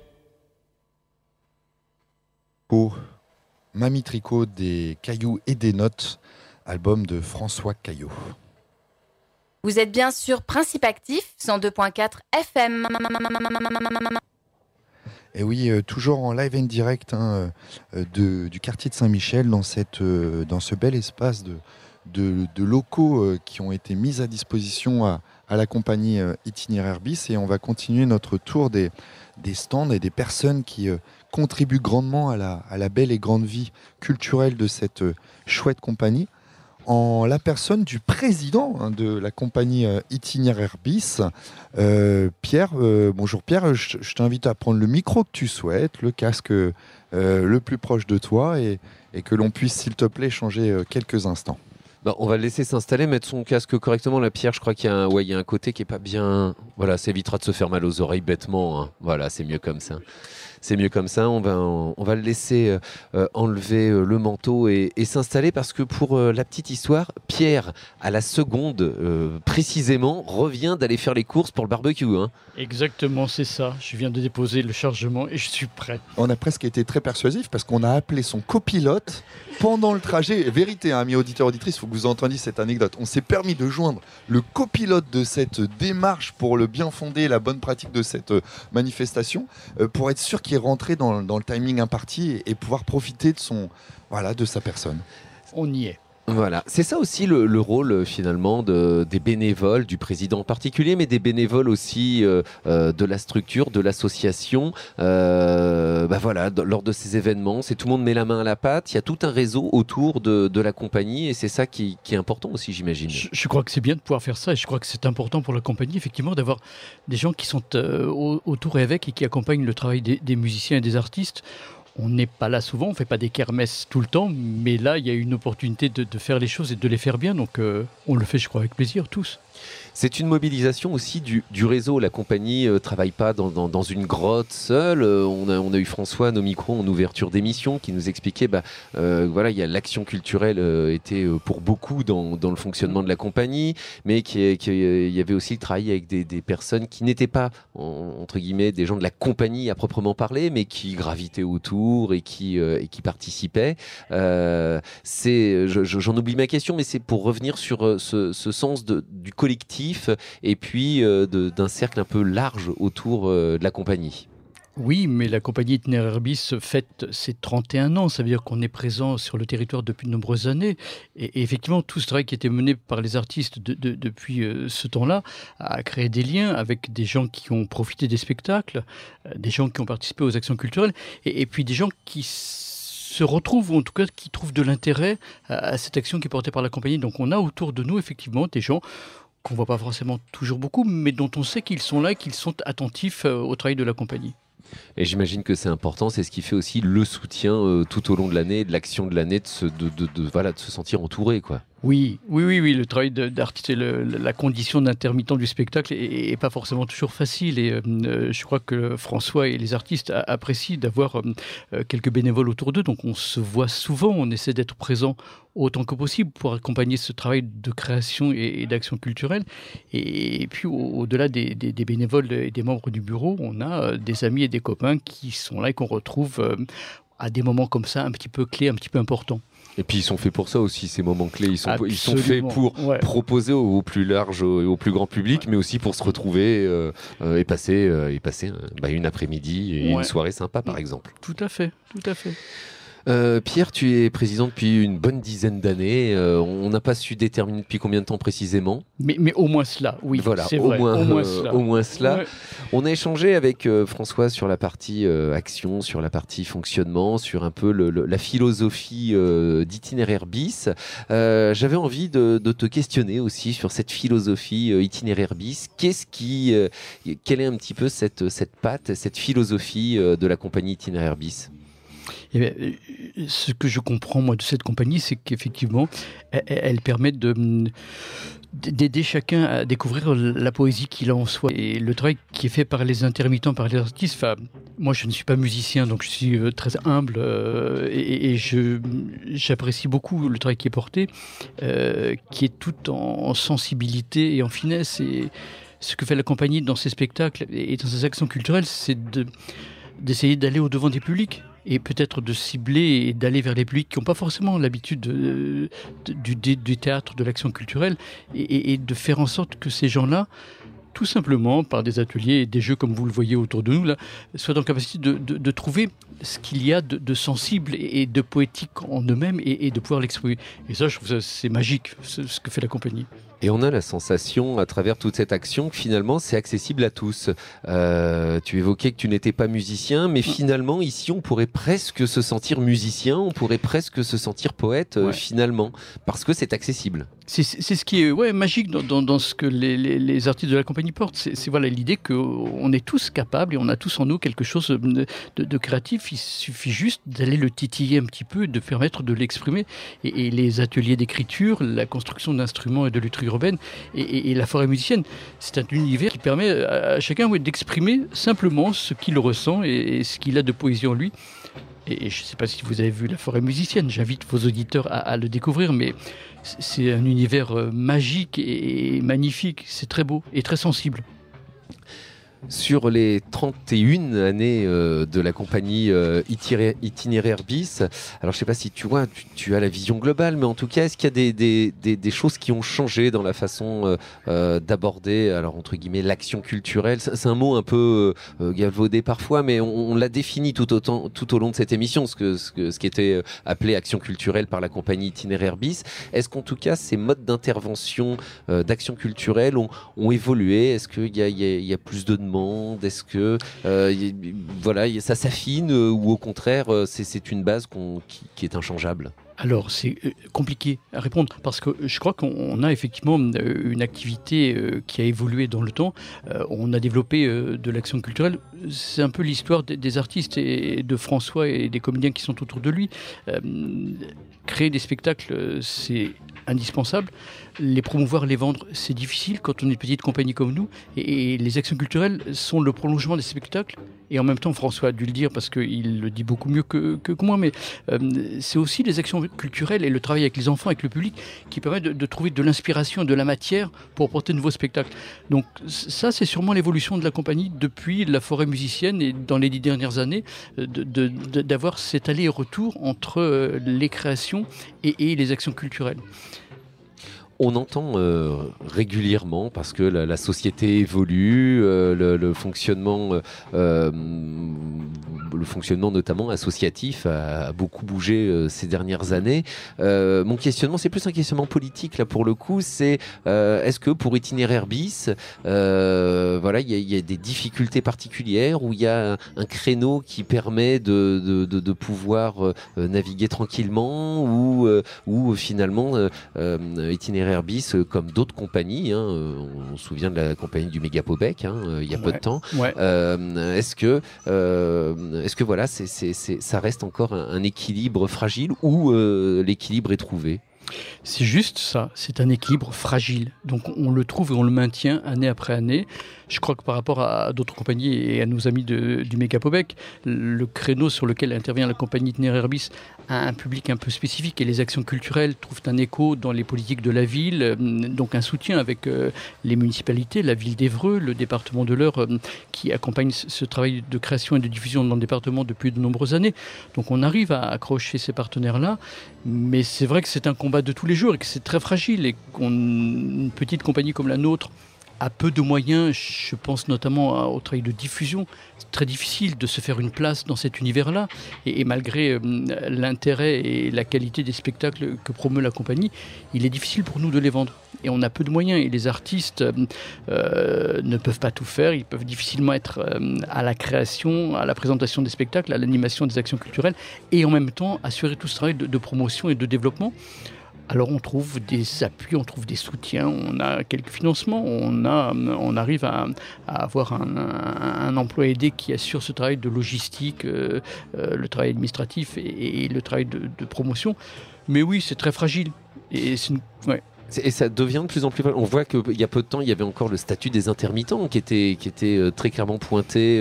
Pour Mamie Tricot, des cailloux et des notes, album de François Caillot. Vous êtes bien sur Principe Actif, 102.4 FM. Et oui, toujours en live and direct du quartier de Saint-Michel, dans ce bel espace de locaux qui ont été mis à disposition à la compagnie Itinéraire Bis. Et on va continuer notre tour des stands et des personnes qui contribuent grandement à la belle et grande vie culturelle de cette chouette compagnie, en la personne du président de la compagnie Itinéraire Bis, Pierre. Bonjour Pierre, je t'invite à prendre le micro que tu souhaites, le casque le plus proche de toi et que l'on puisse, s'il te plaît, échanger quelques instants. On va le laisser s'installer, mettre son casque correctement. La Pierre, je crois qu'il y a un côté qui est pas bien. Voilà, ça évitera de se faire mal aux oreilles bêtement. Hein. Voilà, c'est mieux comme ça. C'est mieux comme ça. On va le laisser enlever le manteau et s'installer parce que pour la petite histoire, Pierre, à la seconde précisément, revient d'aller faire les courses pour le barbecue. Hein. Exactement, c'est ça. Je viens de déposer le chargement et je suis prêt. On a presque été très persuasif parce qu'on a appelé son copilote pendant le trajet. Vérité, hein, amis auditeurs, auditrices, il faut que vous entendiez cette anecdote. On s'est permis de joindre le copilote de cette démarche pour le bien fondé et la bonne pratique de cette manifestation pour être sûr qu'il est rentré dans le timing imparti et pouvoir profiter de sa personne. On y est. Voilà, c'est ça aussi le rôle finalement des bénévoles, du président en particulier, mais des bénévoles aussi de la structure, de l'association. Lors de ces événements, c'est tout le monde met la main à la pâte. Il y a tout un réseau autour de la compagnie et c'est ça qui est important aussi, j'imagine. Je crois que c'est bien de pouvoir faire ça et je crois que c'est important pour la compagnie, effectivement, d'avoir des gens qui sont autour et avec et qui accompagnent le travail des musiciens et des artistes. On n'est pas là souvent, on ne fait pas des kermesses tout le temps, mais là, il y a une opportunité de faire les choses et de les faire bien, donc on le fait, je crois, avec plaisir, tous. C'est une mobilisation aussi du réseau. La compagnie ne travaille pas dans une grotte seule. On a eu François, nos micros, en ouverture d'émission, qui nous expliquait il y a l'action culturelle était pour beaucoup dans le fonctionnement de la compagnie, mais qu'il y avait aussi le travail avec des personnes qui n'étaient pas, entre guillemets, des gens de la compagnie à proprement parler, mais qui gravitaient autour et qui participaient. J'en oublie ma question, mais c'est pour revenir sur ce sens du collectif et puis d'un cercle un peu large autour de la compagnie. Oui, mais la compagnie Itinéraire Bis fête ses 31 ans. Ça veut dire qu'on est présent sur le territoire depuis de nombreuses années. Et effectivement, tout ce travail qui a été mené par les artistes depuis ce temps-là a créé des liens avec des gens qui ont profité des spectacles, des gens qui ont participé aux actions culturelles, et puis des gens qui se retrouvent, ou en tout cas qui trouvent de l'intérêt à cette action qui est portée par la compagnie. Donc on a autour de nous effectivement des gens qu'on ne voit pas forcément toujours beaucoup, mais dont on sait qu'ils sont là et qu'ils sont attentifs au travail de la compagnie. Et j'imagine que c'est important, c'est ce qui fait aussi le soutien tout au long de l'année, de l'action de l'année, de se sentir entouré, quoi. Oui, le travail d'artiste et la condition d'intermittent du spectacle est pas forcément toujours facile et je crois que François et les artistes apprécient d'avoir quelques bénévoles autour d'eux, donc on se voit souvent, on essaie d'être présent autant que possible pour accompagner ce travail de création et d'action culturelle. Et puis au-delà des bénévoles et des membres du bureau, on a des amis et des copains qui sont là et qu'on retrouve à des moments comme ça un petit peu clés, un petit peu importants. Et puis ils sont faits pour ça aussi, ces moments clés. Ils sont faits pour proposer au plus large et au plus grand public, mais aussi pour se retrouver et passer une après-midi et une soirée sympa, par exemple. Tout à fait. Pierre, tu es président depuis une bonne dizaine d'années. On n'a pas su déterminer depuis combien de temps précisément. Mais au moins cela, oui. Voilà, c'est vrai, au moins cela. Ouais. On a échangé avec François sur la partie action, sur la partie fonctionnement, sur un peu la philosophie d'Itinéraire bis. J'avais envie de te questionner aussi sur cette philosophie Itinéraire bis. Quelle est un petit peu cette patte, cette philosophie de la compagnie Itinéraire bis? Eh bien, ce que je comprends moi de cette compagnie, c'est qu'effectivement, elle permet d'aider chacun à découvrir la poésie qu'il a en soi. Et le travail qui est fait par les intermittents, par les artistes, moi je ne suis pas musicien, donc je suis très humble et j'apprécie beaucoup le travail qui est porté, qui est tout en sensibilité et en finesse. Et ce que fait la compagnie dans ses spectacles et dans ses actions culturelles, c'est d'essayer d'aller au-devant des publics et peut-être de cibler et d'aller vers les publics qui n'ont pas forcément l'habitude du théâtre, de l'action culturelle, et de faire en sorte que ces gens-là, tout simplement par des ateliers et des jeux comme vous le voyez autour de nous, là, soient en capacité de trouver ce qu'il y a de sensible et de poétique en eux-mêmes et de pouvoir l'exprimer. Et ça, je trouve ça c'est magique, ce que fait la compagnie. Et on a la sensation, à travers toute cette action, que finalement, c'est accessible à tous. Tu évoquais que tu n'étais pas musicien, mais finalement, ici, on pourrait presque se sentir musicien, on pourrait presque se sentir poète, finalement, parce que c'est accessible. C'est ce qui est magique dans ce que les artistes de la compagnie portent. C'est voilà, l'idée qu'on est tous capables et on a tous en nous quelque chose de créatif. Il suffit juste d'aller le titiller un petit peu et de permettre de l'exprimer. Et les ateliers d'écriture, la construction d'instruments et de lutherie urbaine et la forêt musicienne, c'est un univers qui permet à chacun d'exprimer simplement ce qu'il ressent et ce qu'il a de poésie en lui. Et je ne sais pas si vous avez vu la forêt musicienne, j'invite vos auditeurs à le découvrir, mais c'est un univers magique et magnifique, c'est très beau et très sensible. Sur les 31 années de la compagnie Itinéraire bis, alors je ne sais pas si tu vois, tu as la vision globale, mais en tout cas, est-ce qu'il y a des choses qui ont changé dans la façon d'aborder, alors entre guillemets, l'action culturelle? C'est un mot un peu galvaudé parfois, mais on l'a défini tout au long de cette émission, ce qui était appelé action culturelle par la compagnie Itinéraire bis. Est-ce qu'en tout cas, ces modes d'intervention d'action culturelle ont évolué? Est-ce qu'il y a plus de demandes? Est-ce que ça s'affine ou au contraire c'est une base qui est inchangeable? Alors, c'est compliqué à répondre parce que je crois qu'on a effectivement une activité qui a évolué dans le temps. On a développé de l'action culturelle. C'est un peu l'histoire des artistes et de François et des comédiens qui sont autour de lui. Créer des spectacles, c'est indispensable. Les promouvoir, les vendre, c'est difficile quand on est une petite compagnie comme nous. Et les actions culturelles sont le prolongement des spectacles. Et en même temps, François a dû le dire parce qu'il le dit beaucoup mieux que moi, mais c'est aussi les actions culturelles et le travail avec les enfants, avec le public, qui permettent de trouver de l'inspiration et de la matière pour porter de nouveaux spectacles. Donc ça, c'est sûrement l'évolution de la compagnie depuis la forêt musicienne et dans les 10 dernières années, d'avoir cet aller-retour entre les créations et les actions culturelles. On entend régulièrement, parce que la société évolue, le fonctionnement notamment associatif a beaucoup bougé ces dernières années. Mon questionnement, c'est plus un questionnement politique là pour le coup, c'est est-ce que pour Itinéraire bis, il y a des difficultés particulières où il y a un créneau qui permet de pouvoir naviguer tranquillement ou finalement Itinéraire bis, comme d'autres compagnies, on se souvient de la compagnie du Mégapobek il y a peu de temps. Est-ce que voilà, ça reste encore un équilibre fragile ou l'équilibre est trouvé? C'est juste ça, c'est un équilibre fragile. Donc on le trouve et on le maintient année après année. Je crois que par rapport à d'autres compagnies et à nos amis du Mégapobek, le créneau sur lequel intervient la compagnie Itinéraire bis a un public un peu spécifique et les actions culturelles trouvent un écho dans les politiques de la ville, donc un soutien avec les municipalités, la ville d'Évreux, le département de l'Eure qui accompagne ce travail de création et de diffusion dans le département depuis de nombreuses années. Donc on arrive à accrocher ces partenaires-là, mais c'est vrai que c'est un combat de tous les jours et que c'est très fragile et qu'une petite compagnie comme la nôtre, à peu de moyens, je pense notamment au travail de diffusion. C'est très difficile de se faire une place dans cet univers-là. Et malgré l'intérêt et la qualité des spectacles que promeut la compagnie, il est difficile pour nous de les vendre. Et on a peu de moyens. Et les artistes ne peuvent pas tout faire. Ils peuvent difficilement être à la création, à la présentation des spectacles, à l'animation des actions culturelles, et en même temps assurer tout ce travail de promotion et de développement. Alors on trouve des appuis, on trouve des soutiens, on a quelques financements, on arrive à avoir un emploi aidé qui assure ce travail de logistique, le travail administratif et le travail de promotion. Mais oui, c'est très fragile. Et Et ça devient de plus en plus... On voit qu'il y a peu de temps, il y avait encore le statut des intermittents qui était très clairement pointé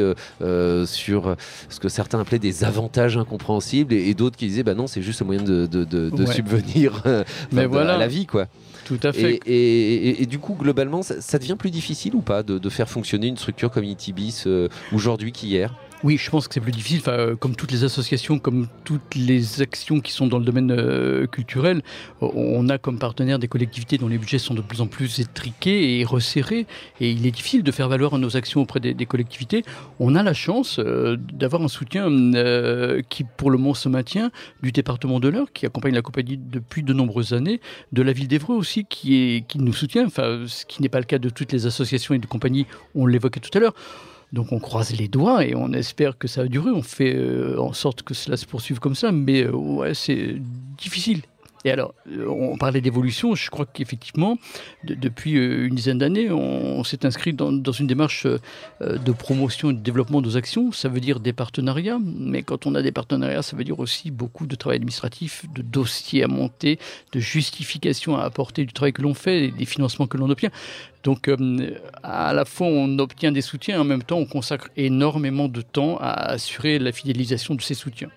sur ce que certains appelaient des avantages incompréhensibles et d'autres qui disaient non, c'est juste un moyen de subvenir à la vie, quoi. Tout à fait. Et du coup, globalement, ça devient plus difficile ou pas de faire fonctionner une structure comme Itibis aujourd'hui qu'hier ? Oui, je pense que c'est plus difficile. Comme toutes les associations, comme toutes les actions qui sont dans le domaine culturel, on a comme partenaire des collectivités dont les budgets sont de plus en plus étriqués et resserrés. Et il est difficile de faire valoir nos actions auprès des collectivités. On a la chance d'avoir un soutien qui, pour le moment, se maintient du département de l'Eure, qui accompagne la compagnie depuis de nombreuses années, de la ville d'Évreux aussi, qui nous soutient, ce qui n'est pas le cas de toutes les associations et de compagnies, on l'évoquait tout à l'heure. Donc on croise les doigts et on espère que ça va durer. On fait en sorte que cela se poursuive comme ça, mais c'est difficile. Et alors, on parlait d'évolution. Je crois qu'effectivement, depuis une dizaine d'années, on s'est inscrit dans une démarche de promotion et de développement de nos actions. Ça veut dire des partenariats, mais quand on a des partenariats, ça veut dire aussi beaucoup de travail administratif, de dossiers à monter, de justifications à apporter du travail que l'on fait et des financements que l'on obtient. Donc, à la fois, on obtient des soutiens, en même temps, on consacre énormément de temps à assurer la fidélisation de ces soutiens.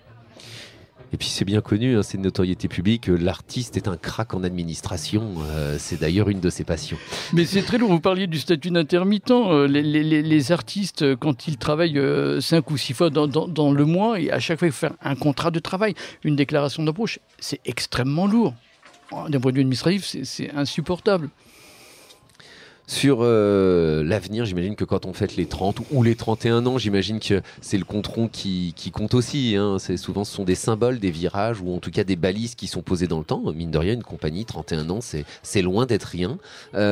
Et puis c'est bien connu, c'est une notoriété publique, l'artiste est un crack en administration, c'est d'ailleurs une de ses passions. Mais c'est très lourd, vous parliez du statut d'intermittent, les artistes quand ils travaillent 5 ou 6 fois dans le mois, et à chaque fois il faut faire un contrat de travail, une déclaration d'embauche, c'est extrêmement lourd. D'un point de vue administratif, c'est insupportable. Sur l'avenir, j'imagine que quand on fête les 30 ou les 31 ans, j'imagine que c'est le compte rond qui compte aussi. Ce sont des symboles, des virages ou en tout cas des balises qui sont posées dans le temps. Mine de rien, une compagnie, 31 ans, c'est loin d'être rien.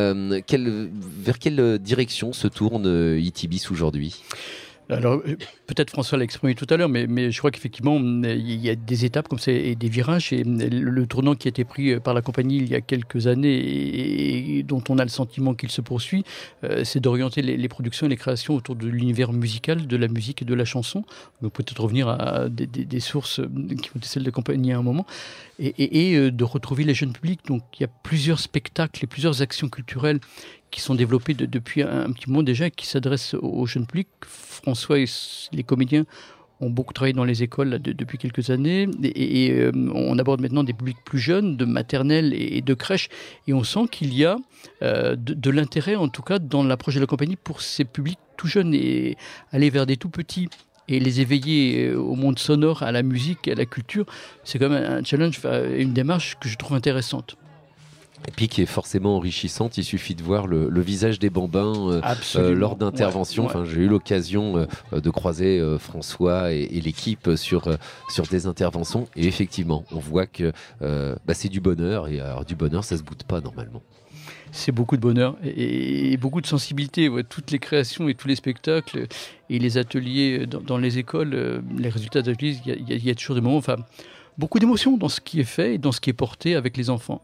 Vers quelle direction se tourne Itibis aujourd'hui ? Alors, peut-être François l'a exprimé tout à l'heure, mais je crois qu'effectivement, il y a des étapes comme ça et des virages. Et le tournant qui a été pris par la compagnie il y a quelques années et dont on a le sentiment qu'il se poursuit, c'est d'orienter les productions et les créations autour de l'univers musical, de la musique et de la chanson. Donc peut-être revenir à des sources qui ont été celles de la compagnie à un moment. Et de retrouver les jeunes publics. Donc il y a plusieurs spectacles et plusieurs actions culturelles qui sont développés depuis un petit moment déjà, qui s'adressent aux jeunes publics. François et les comédiens ont beaucoup travaillé dans les écoles depuis quelques années et on aborde maintenant des publics plus jeunes, de maternelle et de crèche, et on sent qu'il y a de l'intérêt, en tout cas dans l'approche de la compagnie, pour ces publics tout jeunes et aller vers des tout petits et les éveiller au monde sonore, à la musique, à la culture. C'est quand même un challenge, une démarche que je trouve intéressante. Et puis qui est forcément enrichissante, il suffit de voir le visage des bambins lors d'interventions. Ouais. J'ai eu l'occasion de croiser François et l'équipe sur des interventions. Et effectivement, on voit que c'est du bonheur. Et alors, du bonheur, ça ne se boude pas normalement. C'est beaucoup de bonheur et beaucoup de sensibilité. Ouais, toutes les créations et tous les spectacles et les ateliers dans les écoles, les résultats d'ateliers, il y a toujours des moments, beaucoup d'émotions dans ce qui est fait et dans ce qui est porté avec les enfants.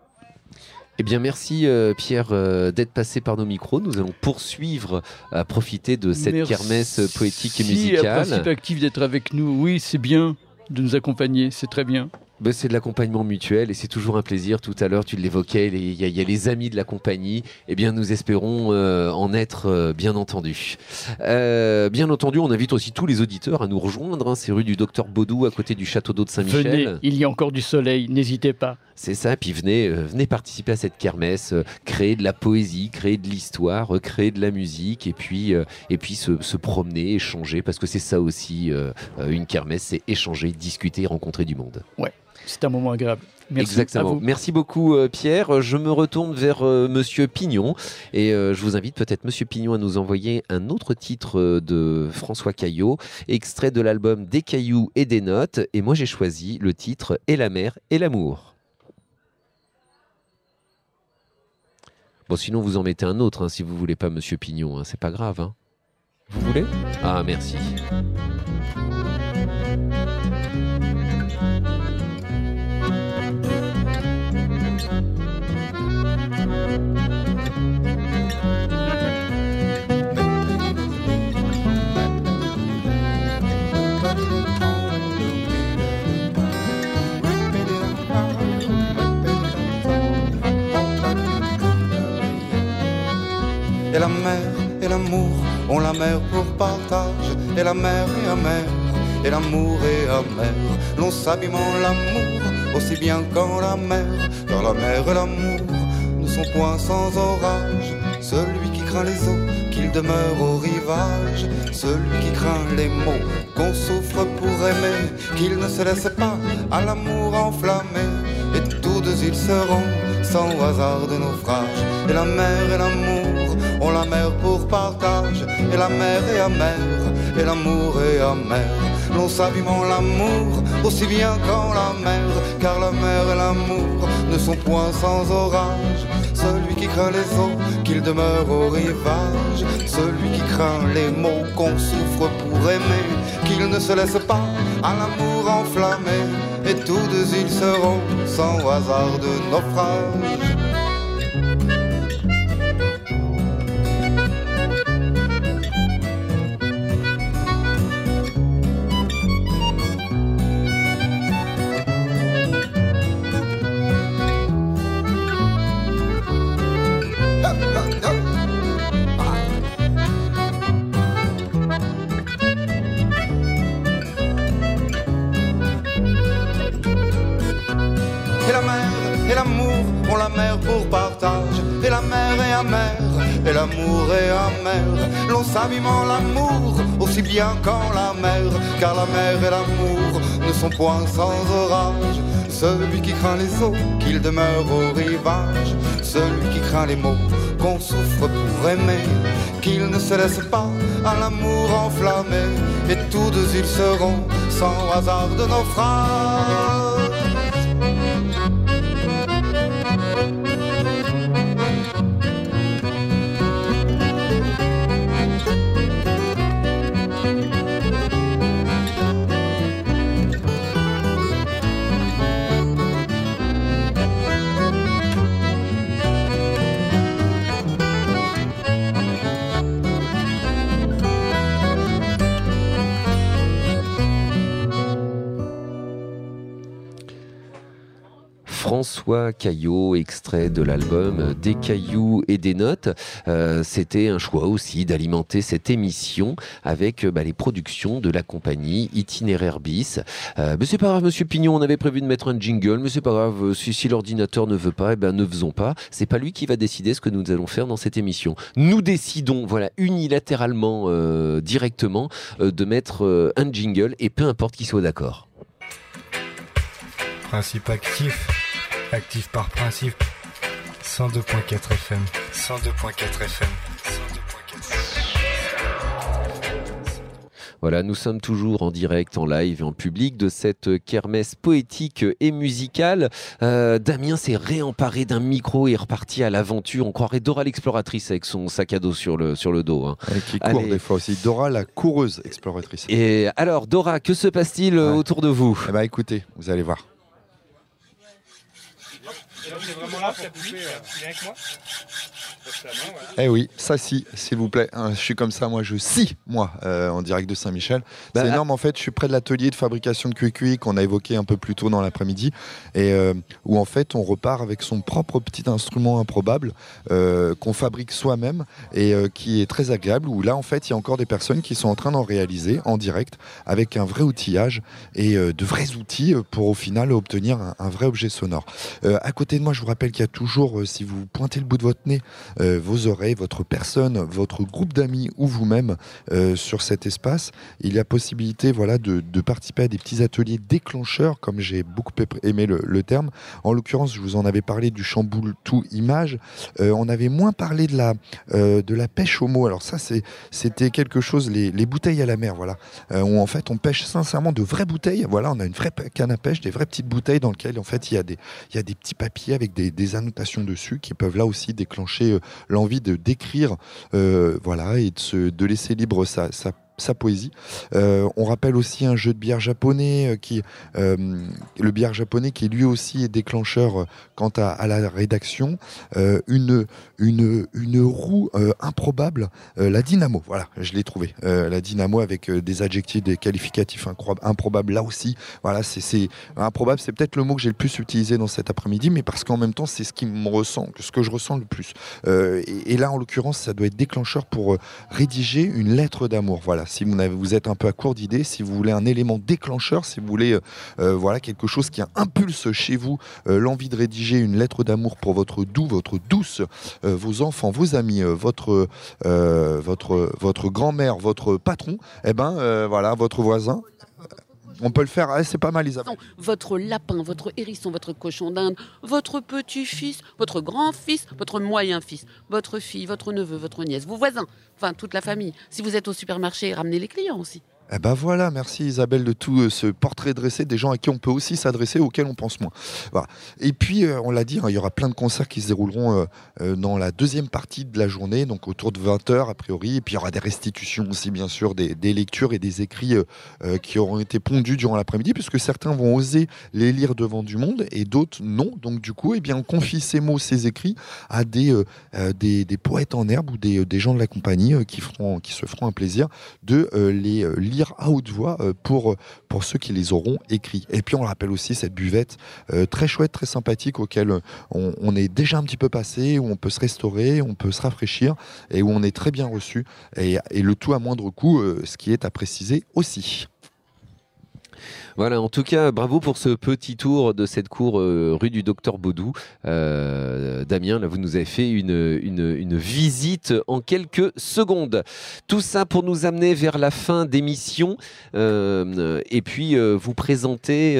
Eh bien, merci Pierre d'être passé par nos micros. Nous allons poursuivre à profiter de cette kermesse poétique et musicale. Merci à Principe Actif d'être avec nous. Oui, c'est bien de nous accompagner, c'est très bien. C'est de l'accompagnement mutuel et c'est toujours un plaisir. Tout à l'heure, tu l'évoquais, il y a les amis de la compagnie. Eh bien, nous espérons en être bien entendu. Bien entendu, on invite aussi tous les auditeurs à nous rejoindre. C'est rue du Docteur Baudou, à côté du château d'eau de Saint-Michel. Venez, il y a encore du soleil, n'hésitez pas. C'est ça, puis venez participer à cette kermesse, créer de la poésie, créer de l'histoire, créer de la musique et puis se promener, échanger, parce que c'est ça aussi, une kermesse, c'est échanger, discuter, rencontrer du monde. Ouais. c'est un moment agréable. Merci Exactement. à vous. Merci beaucoup Pierre. Je me retourne vers Monsieur Pignon et je vous invite peut-être Monsieur Pignon à nous envoyer un autre titre de François Caillot, extrait de l'album Des cailloux et des notes. Et moi j'ai choisi le titre Et la mer et l'amour. Bon, sinon vous en mettez un autre hein, si vous voulez pas Monsieur Pignon, hein, c'est pas grave. Hein. Vous voulez ? Ah merci. Et la mer et l'amour ont la mer pour partage. Et la mer est amère, et l'amour est amer. L'on s'abîmant l'amour aussi bien qu'en la mer. Car la mer et l'amour ne sont point sans orage. Celui qui craint les eaux, qu'il demeure au rivage. Celui qui craint les maux, qu'on souffre pour aimer. Qu'il ne se laisse pas à l'amour enflammé. Et tous deux ils seront sans hasard de naufrage. Et la mer et l'amour ont la mer pour partage. Et la mer est amère, et l'amour est amer. L'on s'abîmant l'amour aussi bien qu'en la mer. Car la mer et l'amour ne sont point sans orage. Celui qui craint les eaux, qu'il demeure au rivage. Celui qui craint les maux, qu'on souffre pour aimer. Qu'il ne se laisse pas à l'amour enflammé. Et tous deux ils seront sans hasard de naufrage. Pour partage, et la mer est amère, et l'amour est amer. L'on s'abîmant l'amour aussi bien qu'en la mer. Car la mer et l'amour ne sont point sans orage. Celui qui craint les eaux, qu'il demeure au rivage. Celui qui craint les maux, qu'on souffre pour aimer. Qu'il ne se laisse pas à l'amour enflammé. Et tous deux ils seront sans hasard de naufrage. François Caillot, extrait de l'album Des cailloux et des notes. C'était un choix aussi d'alimenter cette émission avec les productions de la compagnie Itinéraire Bis. Mais c'est pas grave, Monsieur Pignon, on avait prévu de mettre un jingle, mais c'est pas grave, si l'ordinateur ne veut pas, ne faisons pas. C'est pas lui qui va décider ce que nous allons faire dans cette émission. Nous décidons, unilatéralement, directement, de mettre un jingle et peu importe qui soit d'accord. Principe actif. Actif par principe, 102.4 FM, 102.4 FM, 102.4. Voilà, nous sommes toujours en direct, en live et en public de cette kermesse poétique et musicale. Damien s'est réemparé d'un micro et est reparti à l'aventure. On croirait Dora l'exploratrice avec son sac à dos sur le dos. Hein. Et qui court des fois aussi. Dora la coureuse exploratrice. Et alors, Dora, que se passe-t-il autour de vous ? Écoutez, vous allez voir. C'est vraiment là, ça bouge, tu viens avec moi. Eh oui, ça si, s'il vous plaît. Je suis comme ça, moi je scie, en direct de Saint-Michel. C'est énorme en fait, je suis près de l'atelier de fabrication de cuicui qu'on a évoqué un peu plus tôt dans l'après-midi et où en fait on repart avec son propre petit instrument improbable qu'on fabrique soi-même et qui est très agréable, où là en fait il y a encore des personnes qui sont en train d'en réaliser en direct avec un vrai outillage et de vrais outils pour au final obtenir un vrai objet sonore. À côté de moi, je vous rappelle qu'il y a toujours, si vous pointez le bout de votre nez, vos oreilles, votre personne, votre groupe d'amis ou vous-même sur cet espace. Il y a possibilité de participer à des petits ateliers déclencheurs, comme j'ai beaucoup aimé le terme. En l'occurrence, je vous en avais parlé du Chamboultou Image. On avait moins parlé de la pêche au mot. Alors ça, c'était quelque chose, les bouteilles à la mer, où en fait on pêche sincèrement de vraies bouteilles. Voilà, on a une vraie canne à pêche, des vraies petites bouteilles dans lesquelles en fait il y a des petits papiers avec des annotations dessus qui peuvent là aussi déclencher l'envie de d'écrire, et de laisser libre sa poésie. On rappelle aussi un jeu de bière japonais le bière japonais qui lui aussi est déclencheur quant à la rédaction. Une roue improbable, la dynamo. Voilà, je l'ai trouvé. La dynamo avec des adjectifs, des qualificatifs improbables. Là aussi, voilà, c'est improbable. C'est peut-être le mot que j'ai le plus utilisé dans cet après-midi, mais parce qu'en même temps, c'est ce que je ressens le plus. Et là, en l'occurrence, ça doit être déclencheur pour rédiger une lettre d'amour. Voilà. Si vous êtes un peu à court d'idées, si vous voulez un élément déclencheur, si vous voulez quelque chose qui impulse chez vous l'envie de rédiger une lettre d'amour pour votre douce, vos enfants, vos amis, votre grand-mère, votre patron, votre voisin. On peut le faire, c'est pas mal, Isabelle. Votre lapin, votre hérisson, votre cochon d'Inde, votre petit-fils, votre grand-fils, votre moyen-fils, votre fille, votre neveu, votre nièce, vos voisins, enfin toute la famille. Si vous êtes au supermarché, ramenez les clients aussi. Voilà, merci Isabelle de tout ce portrait dressé des gens à qui on peut aussi s'adresser, auxquels on pense moins. Voilà. Et puis, on l'a dit, il y aura plein de concerts qui se dérouleront dans la deuxième partie de la journée, donc autour de 20h a priori. Et puis, il y aura des restitutions aussi, bien sûr, des lectures et des écrits qui auront été pondus durant l'après-midi, puisque certains vont oser les lire devant du monde et d'autres non. Donc, du coup, on confie ces mots, ces écrits à des poètes en herbe ou des gens de la compagnie qui se feront un plaisir de les lire à haute voix pour ceux qui les auront écrits. Et puis on le rappelle aussi, cette buvette très chouette, très sympathique, auquel on est déjà un petit peu passé, où on peut se restaurer, on peut se rafraîchir et où on est très bien reçu, et le tout à moindre coût, ce qui est à préciser aussi. Voilà, en tout cas, bravo pour ce petit tour de cette cour rue du Docteur Baudou. Damien, là, vous nous avez fait une visite en quelques secondes. Tout ça pour nous amener vers la fin d'émission et puis vous présenter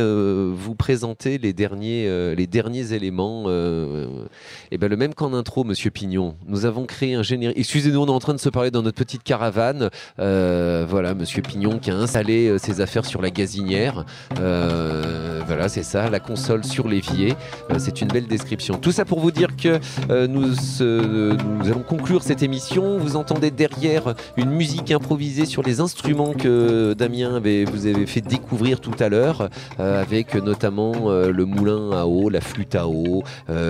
les derniers éléments. Le même qu'en intro, Monsieur Pignon. Nous avons créé un générique. Excusez-nous, on est en train de se parler dans notre petite caravane. Voilà, Monsieur Pignon qui a installé ses affaires sur la gazinière. Voilà, c'est ça, la console sur l'évier. C'est une belle description. Tout ça pour vous dire que nous allons conclure cette émission. Vous entendez derrière une musique improvisée sur les instruments que Damien vous avez fait découvrir tout à l'heure, avec notamment le moulin à eau, la flûte à eau,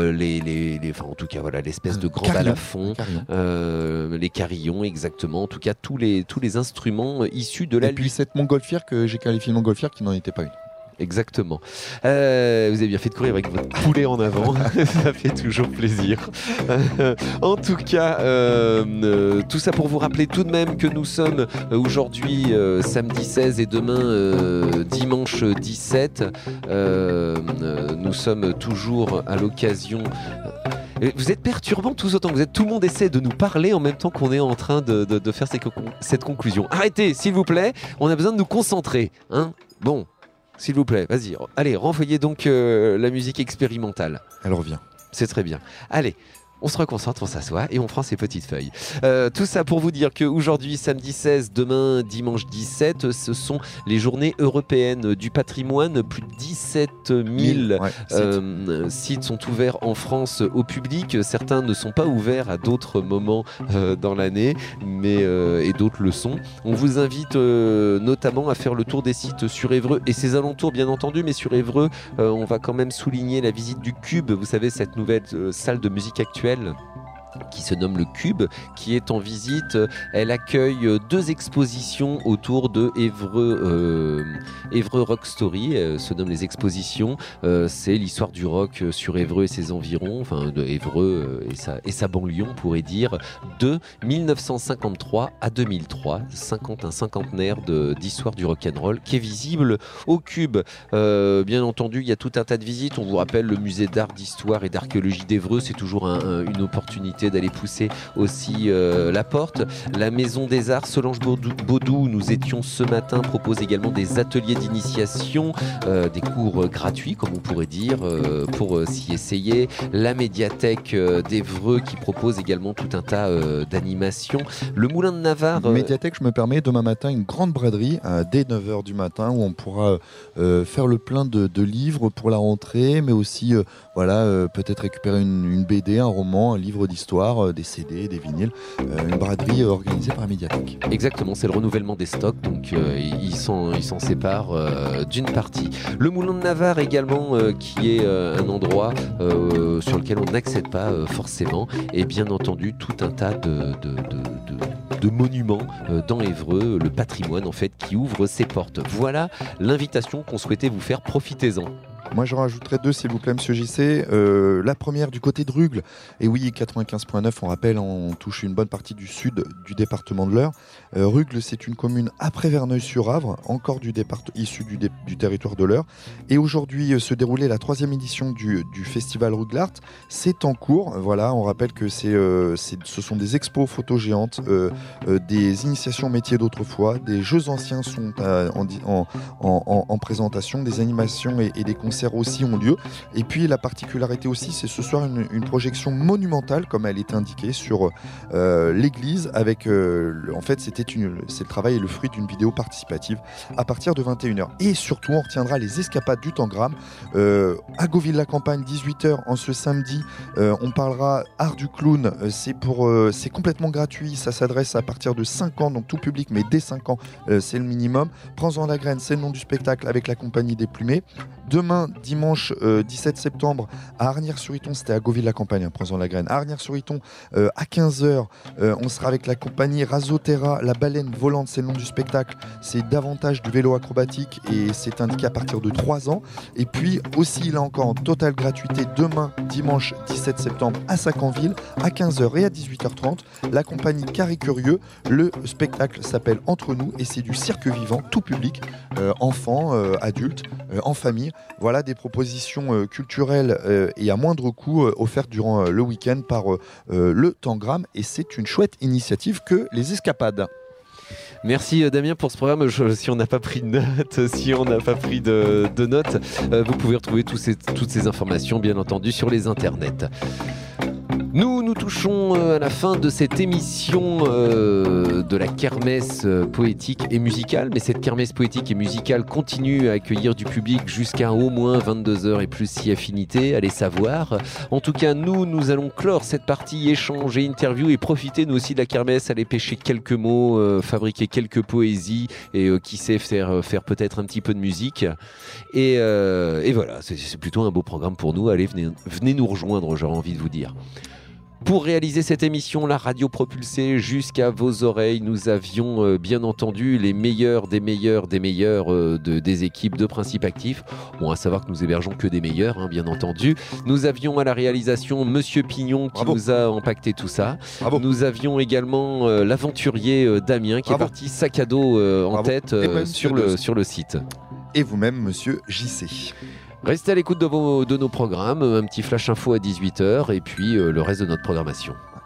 en tout cas voilà, l'espèce de grand balafon, les carillons, exactement. En tout cas tous les instruments issus de la lutte. Et puis cette montgolfière que j'ai qualifiée de montgolfière qui n'en était pas une. Exactement. Vous avez bien fait de courir avec votre poulet en avant. Ça fait toujours plaisir. En tout cas, tout ça pour vous rappeler tout de même que nous sommes aujourd'hui samedi 16 et demain dimanche 17. Nous sommes toujours à l'occasion... Vous êtes perturbants tous autant. Tout le monde essaie de nous parler en même temps qu'on est en train de faire cette conclusion. Arrêtez, s'il vous plaît. On a besoin de nous concentrer. Hein ? Bon. S'il vous plaît, vas-y. Allez, renvoyez donc la musique expérimentale. Elle revient. C'est très bien. Allez, on se reconcentre, on s'assoit et on prend ses petites feuilles. Tout ça pour vous dire qu'aujourd'hui, samedi 16, demain, dimanche 17, ce sont les journées européennes du patrimoine. Plus de 17 000 sites sont ouverts en France au public. Certains ne sont pas ouverts à d'autres moments dans l'année, et d'autres le sont. On vous invite notamment à faire le tour des sites sur Évreux et ses alentours, bien entendu, mais sur Évreux, on va quand même souligner la visite du Cube. Vous savez, cette nouvelle salle de musique actuelle qui se nomme le Cube, qui est en visite. Elle accueille 2 expositions autour de Évreux Rock Story. Se nomment les expositions. C'est l'histoire du rock sur Évreux et ses environs, enfin de Évreux et sa banlieue, on pourrait dire, de 1953 à 2003. Un cinquantenaire d'histoire du rock'n'roll qui est visible au Cube. Bien entendu, il y a tout un tas de visites. On vous rappelle le musée d'art, d'histoire et d'archéologie d'Évreux. C'est toujours une opportunité risque d'aller pousser aussi la porte. La Maison des Arts Solange Baudou, nous étions ce matin, propose également des ateliers d'initiation, des cours gratuits comme on pourrait dire, pour s'y essayer. La médiathèque d'Évreux qui propose également tout un tas d'animations. Le Moulin de Navarre... Médiathèque, je me permets, demain matin, une grande braderie dès 9h du matin où on pourra faire le plein de livres pour la rentrée, mais aussi peut-être récupérer une BD, un roman, un livre d'histoire, des CD, des vinyles, une braderie organisée par la médiathèque. Exactement, c'est le renouvellement des stocks, donc ils s'en séparent d'une partie. Le Moulin de Navarre également, qui est un endroit sur lequel on n'accède pas forcément, et bien entendu tout un tas de monuments dans Évreux, le patrimoine en fait qui ouvre ses portes. Voilà l'invitation qu'on souhaitait vous faire, profitez-en. Moi, j'en rajouterais 2, s'il vous plaît, Monsieur JC. La première, du côté de Rugles. Et oui, 95.9, on rappelle, on touche une bonne partie du sud du département de l'Eure. Rugles, c'est une commune après Verneuil-sur-Avre, encore issue du territoire de l'Eure. Et aujourd'hui, se déroulait la 3e édition du festival Ruglart. C'est en cours. Voilà, on rappelle que ce sont des expos photos géantes, des initiations métiers d'autrefois, des jeux anciens sont en présentation, des animations et des concerts aussi ont lieu. Et puis la particularité aussi, c'est ce soir une projection monumentale, comme elle est indiquée sur l'église, avec en fait c'est le travail et le fruit d'une vidéo participative à partir de 21h. Et surtout, on retiendra les escapades du Tangram à Gauville-la-Campagne, 18h en ce samedi. On parlera art du clown, c'est complètement gratuit, ça s'adresse à partir de 5 ans, donc tout public, mais dès 5 ans c'est le minimum. Prends-en la graine, c'est le nom du spectacle, avec la compagnie des Plumés. Demain, dimanche 17 septembre, à Arnières-sur-Iton, c'était à Gauville-la-Campagne, prends-en la graine. À Arnières-sur-Iton, à 15h, on sera avec la compagnie Razoterra, la baleine volante, c'est le nom du spectacle. C'est davantage du vélo acrobatique et c'est indiqué à partir de 3 ans. Et puis aussi, là encore, en totale gratuité, demain, dimanche 17 septembre, à Sacanville, à 15h et à 18h30, la compagnie Carré Curieux. Le spectacle s'appelle Entre nous et c'est du cirque vivant, tout public, enfants, adultes, en famille. Voilà des propositions culturelles et à moindre coût offertes durant le week-end par le Tangram, et c'est une chouette initiative que les escapades. Merci Damien pour ce programme. Si on n'a pas pris de notes, si on n'a pas pris de notes, vous pouvez retrouver toutes ces informations bien entendu sur les internets. Nous touchons à la fin de cette émission de la kermesse poétique et musicale, mais cette kermesse poétique et musicale continue à accueillir du public jusqu'à au moins 22h et plus si affinité, allez savoir. En tout cas, nous allons clore cette partie échange et interview et profiter nous aussi de la kermesse, aller pêcher quelques mots, fabriquer quelques poésies et qui sait faire peut-être un petit peu de musique. Et voilà, c'est plutôt un beau programme pour nous. Allez, venez nous rejoindre, j'aurais envie de vous dire. Pour réaliser cette émission, la radio propulsée jusqu'à vos oreilles, nous avions bien entendu les meilleurs des meilleurs des équipes de Principe Actif. Bon, à savoir que nous hébergeons que des meilleurs, bien entendu. Nous avions à la réalisation Monsieur Pignon qui nous a empaqueté tout ça. Bravo. Nous avions également l'aventurier Damien qui est parti sac à dos en tête sur le site. Et vous-même, Monsieur JC. Restez à l'écoute de nos programmes, un petit flash info à 18h et puis le reste de notre programmation.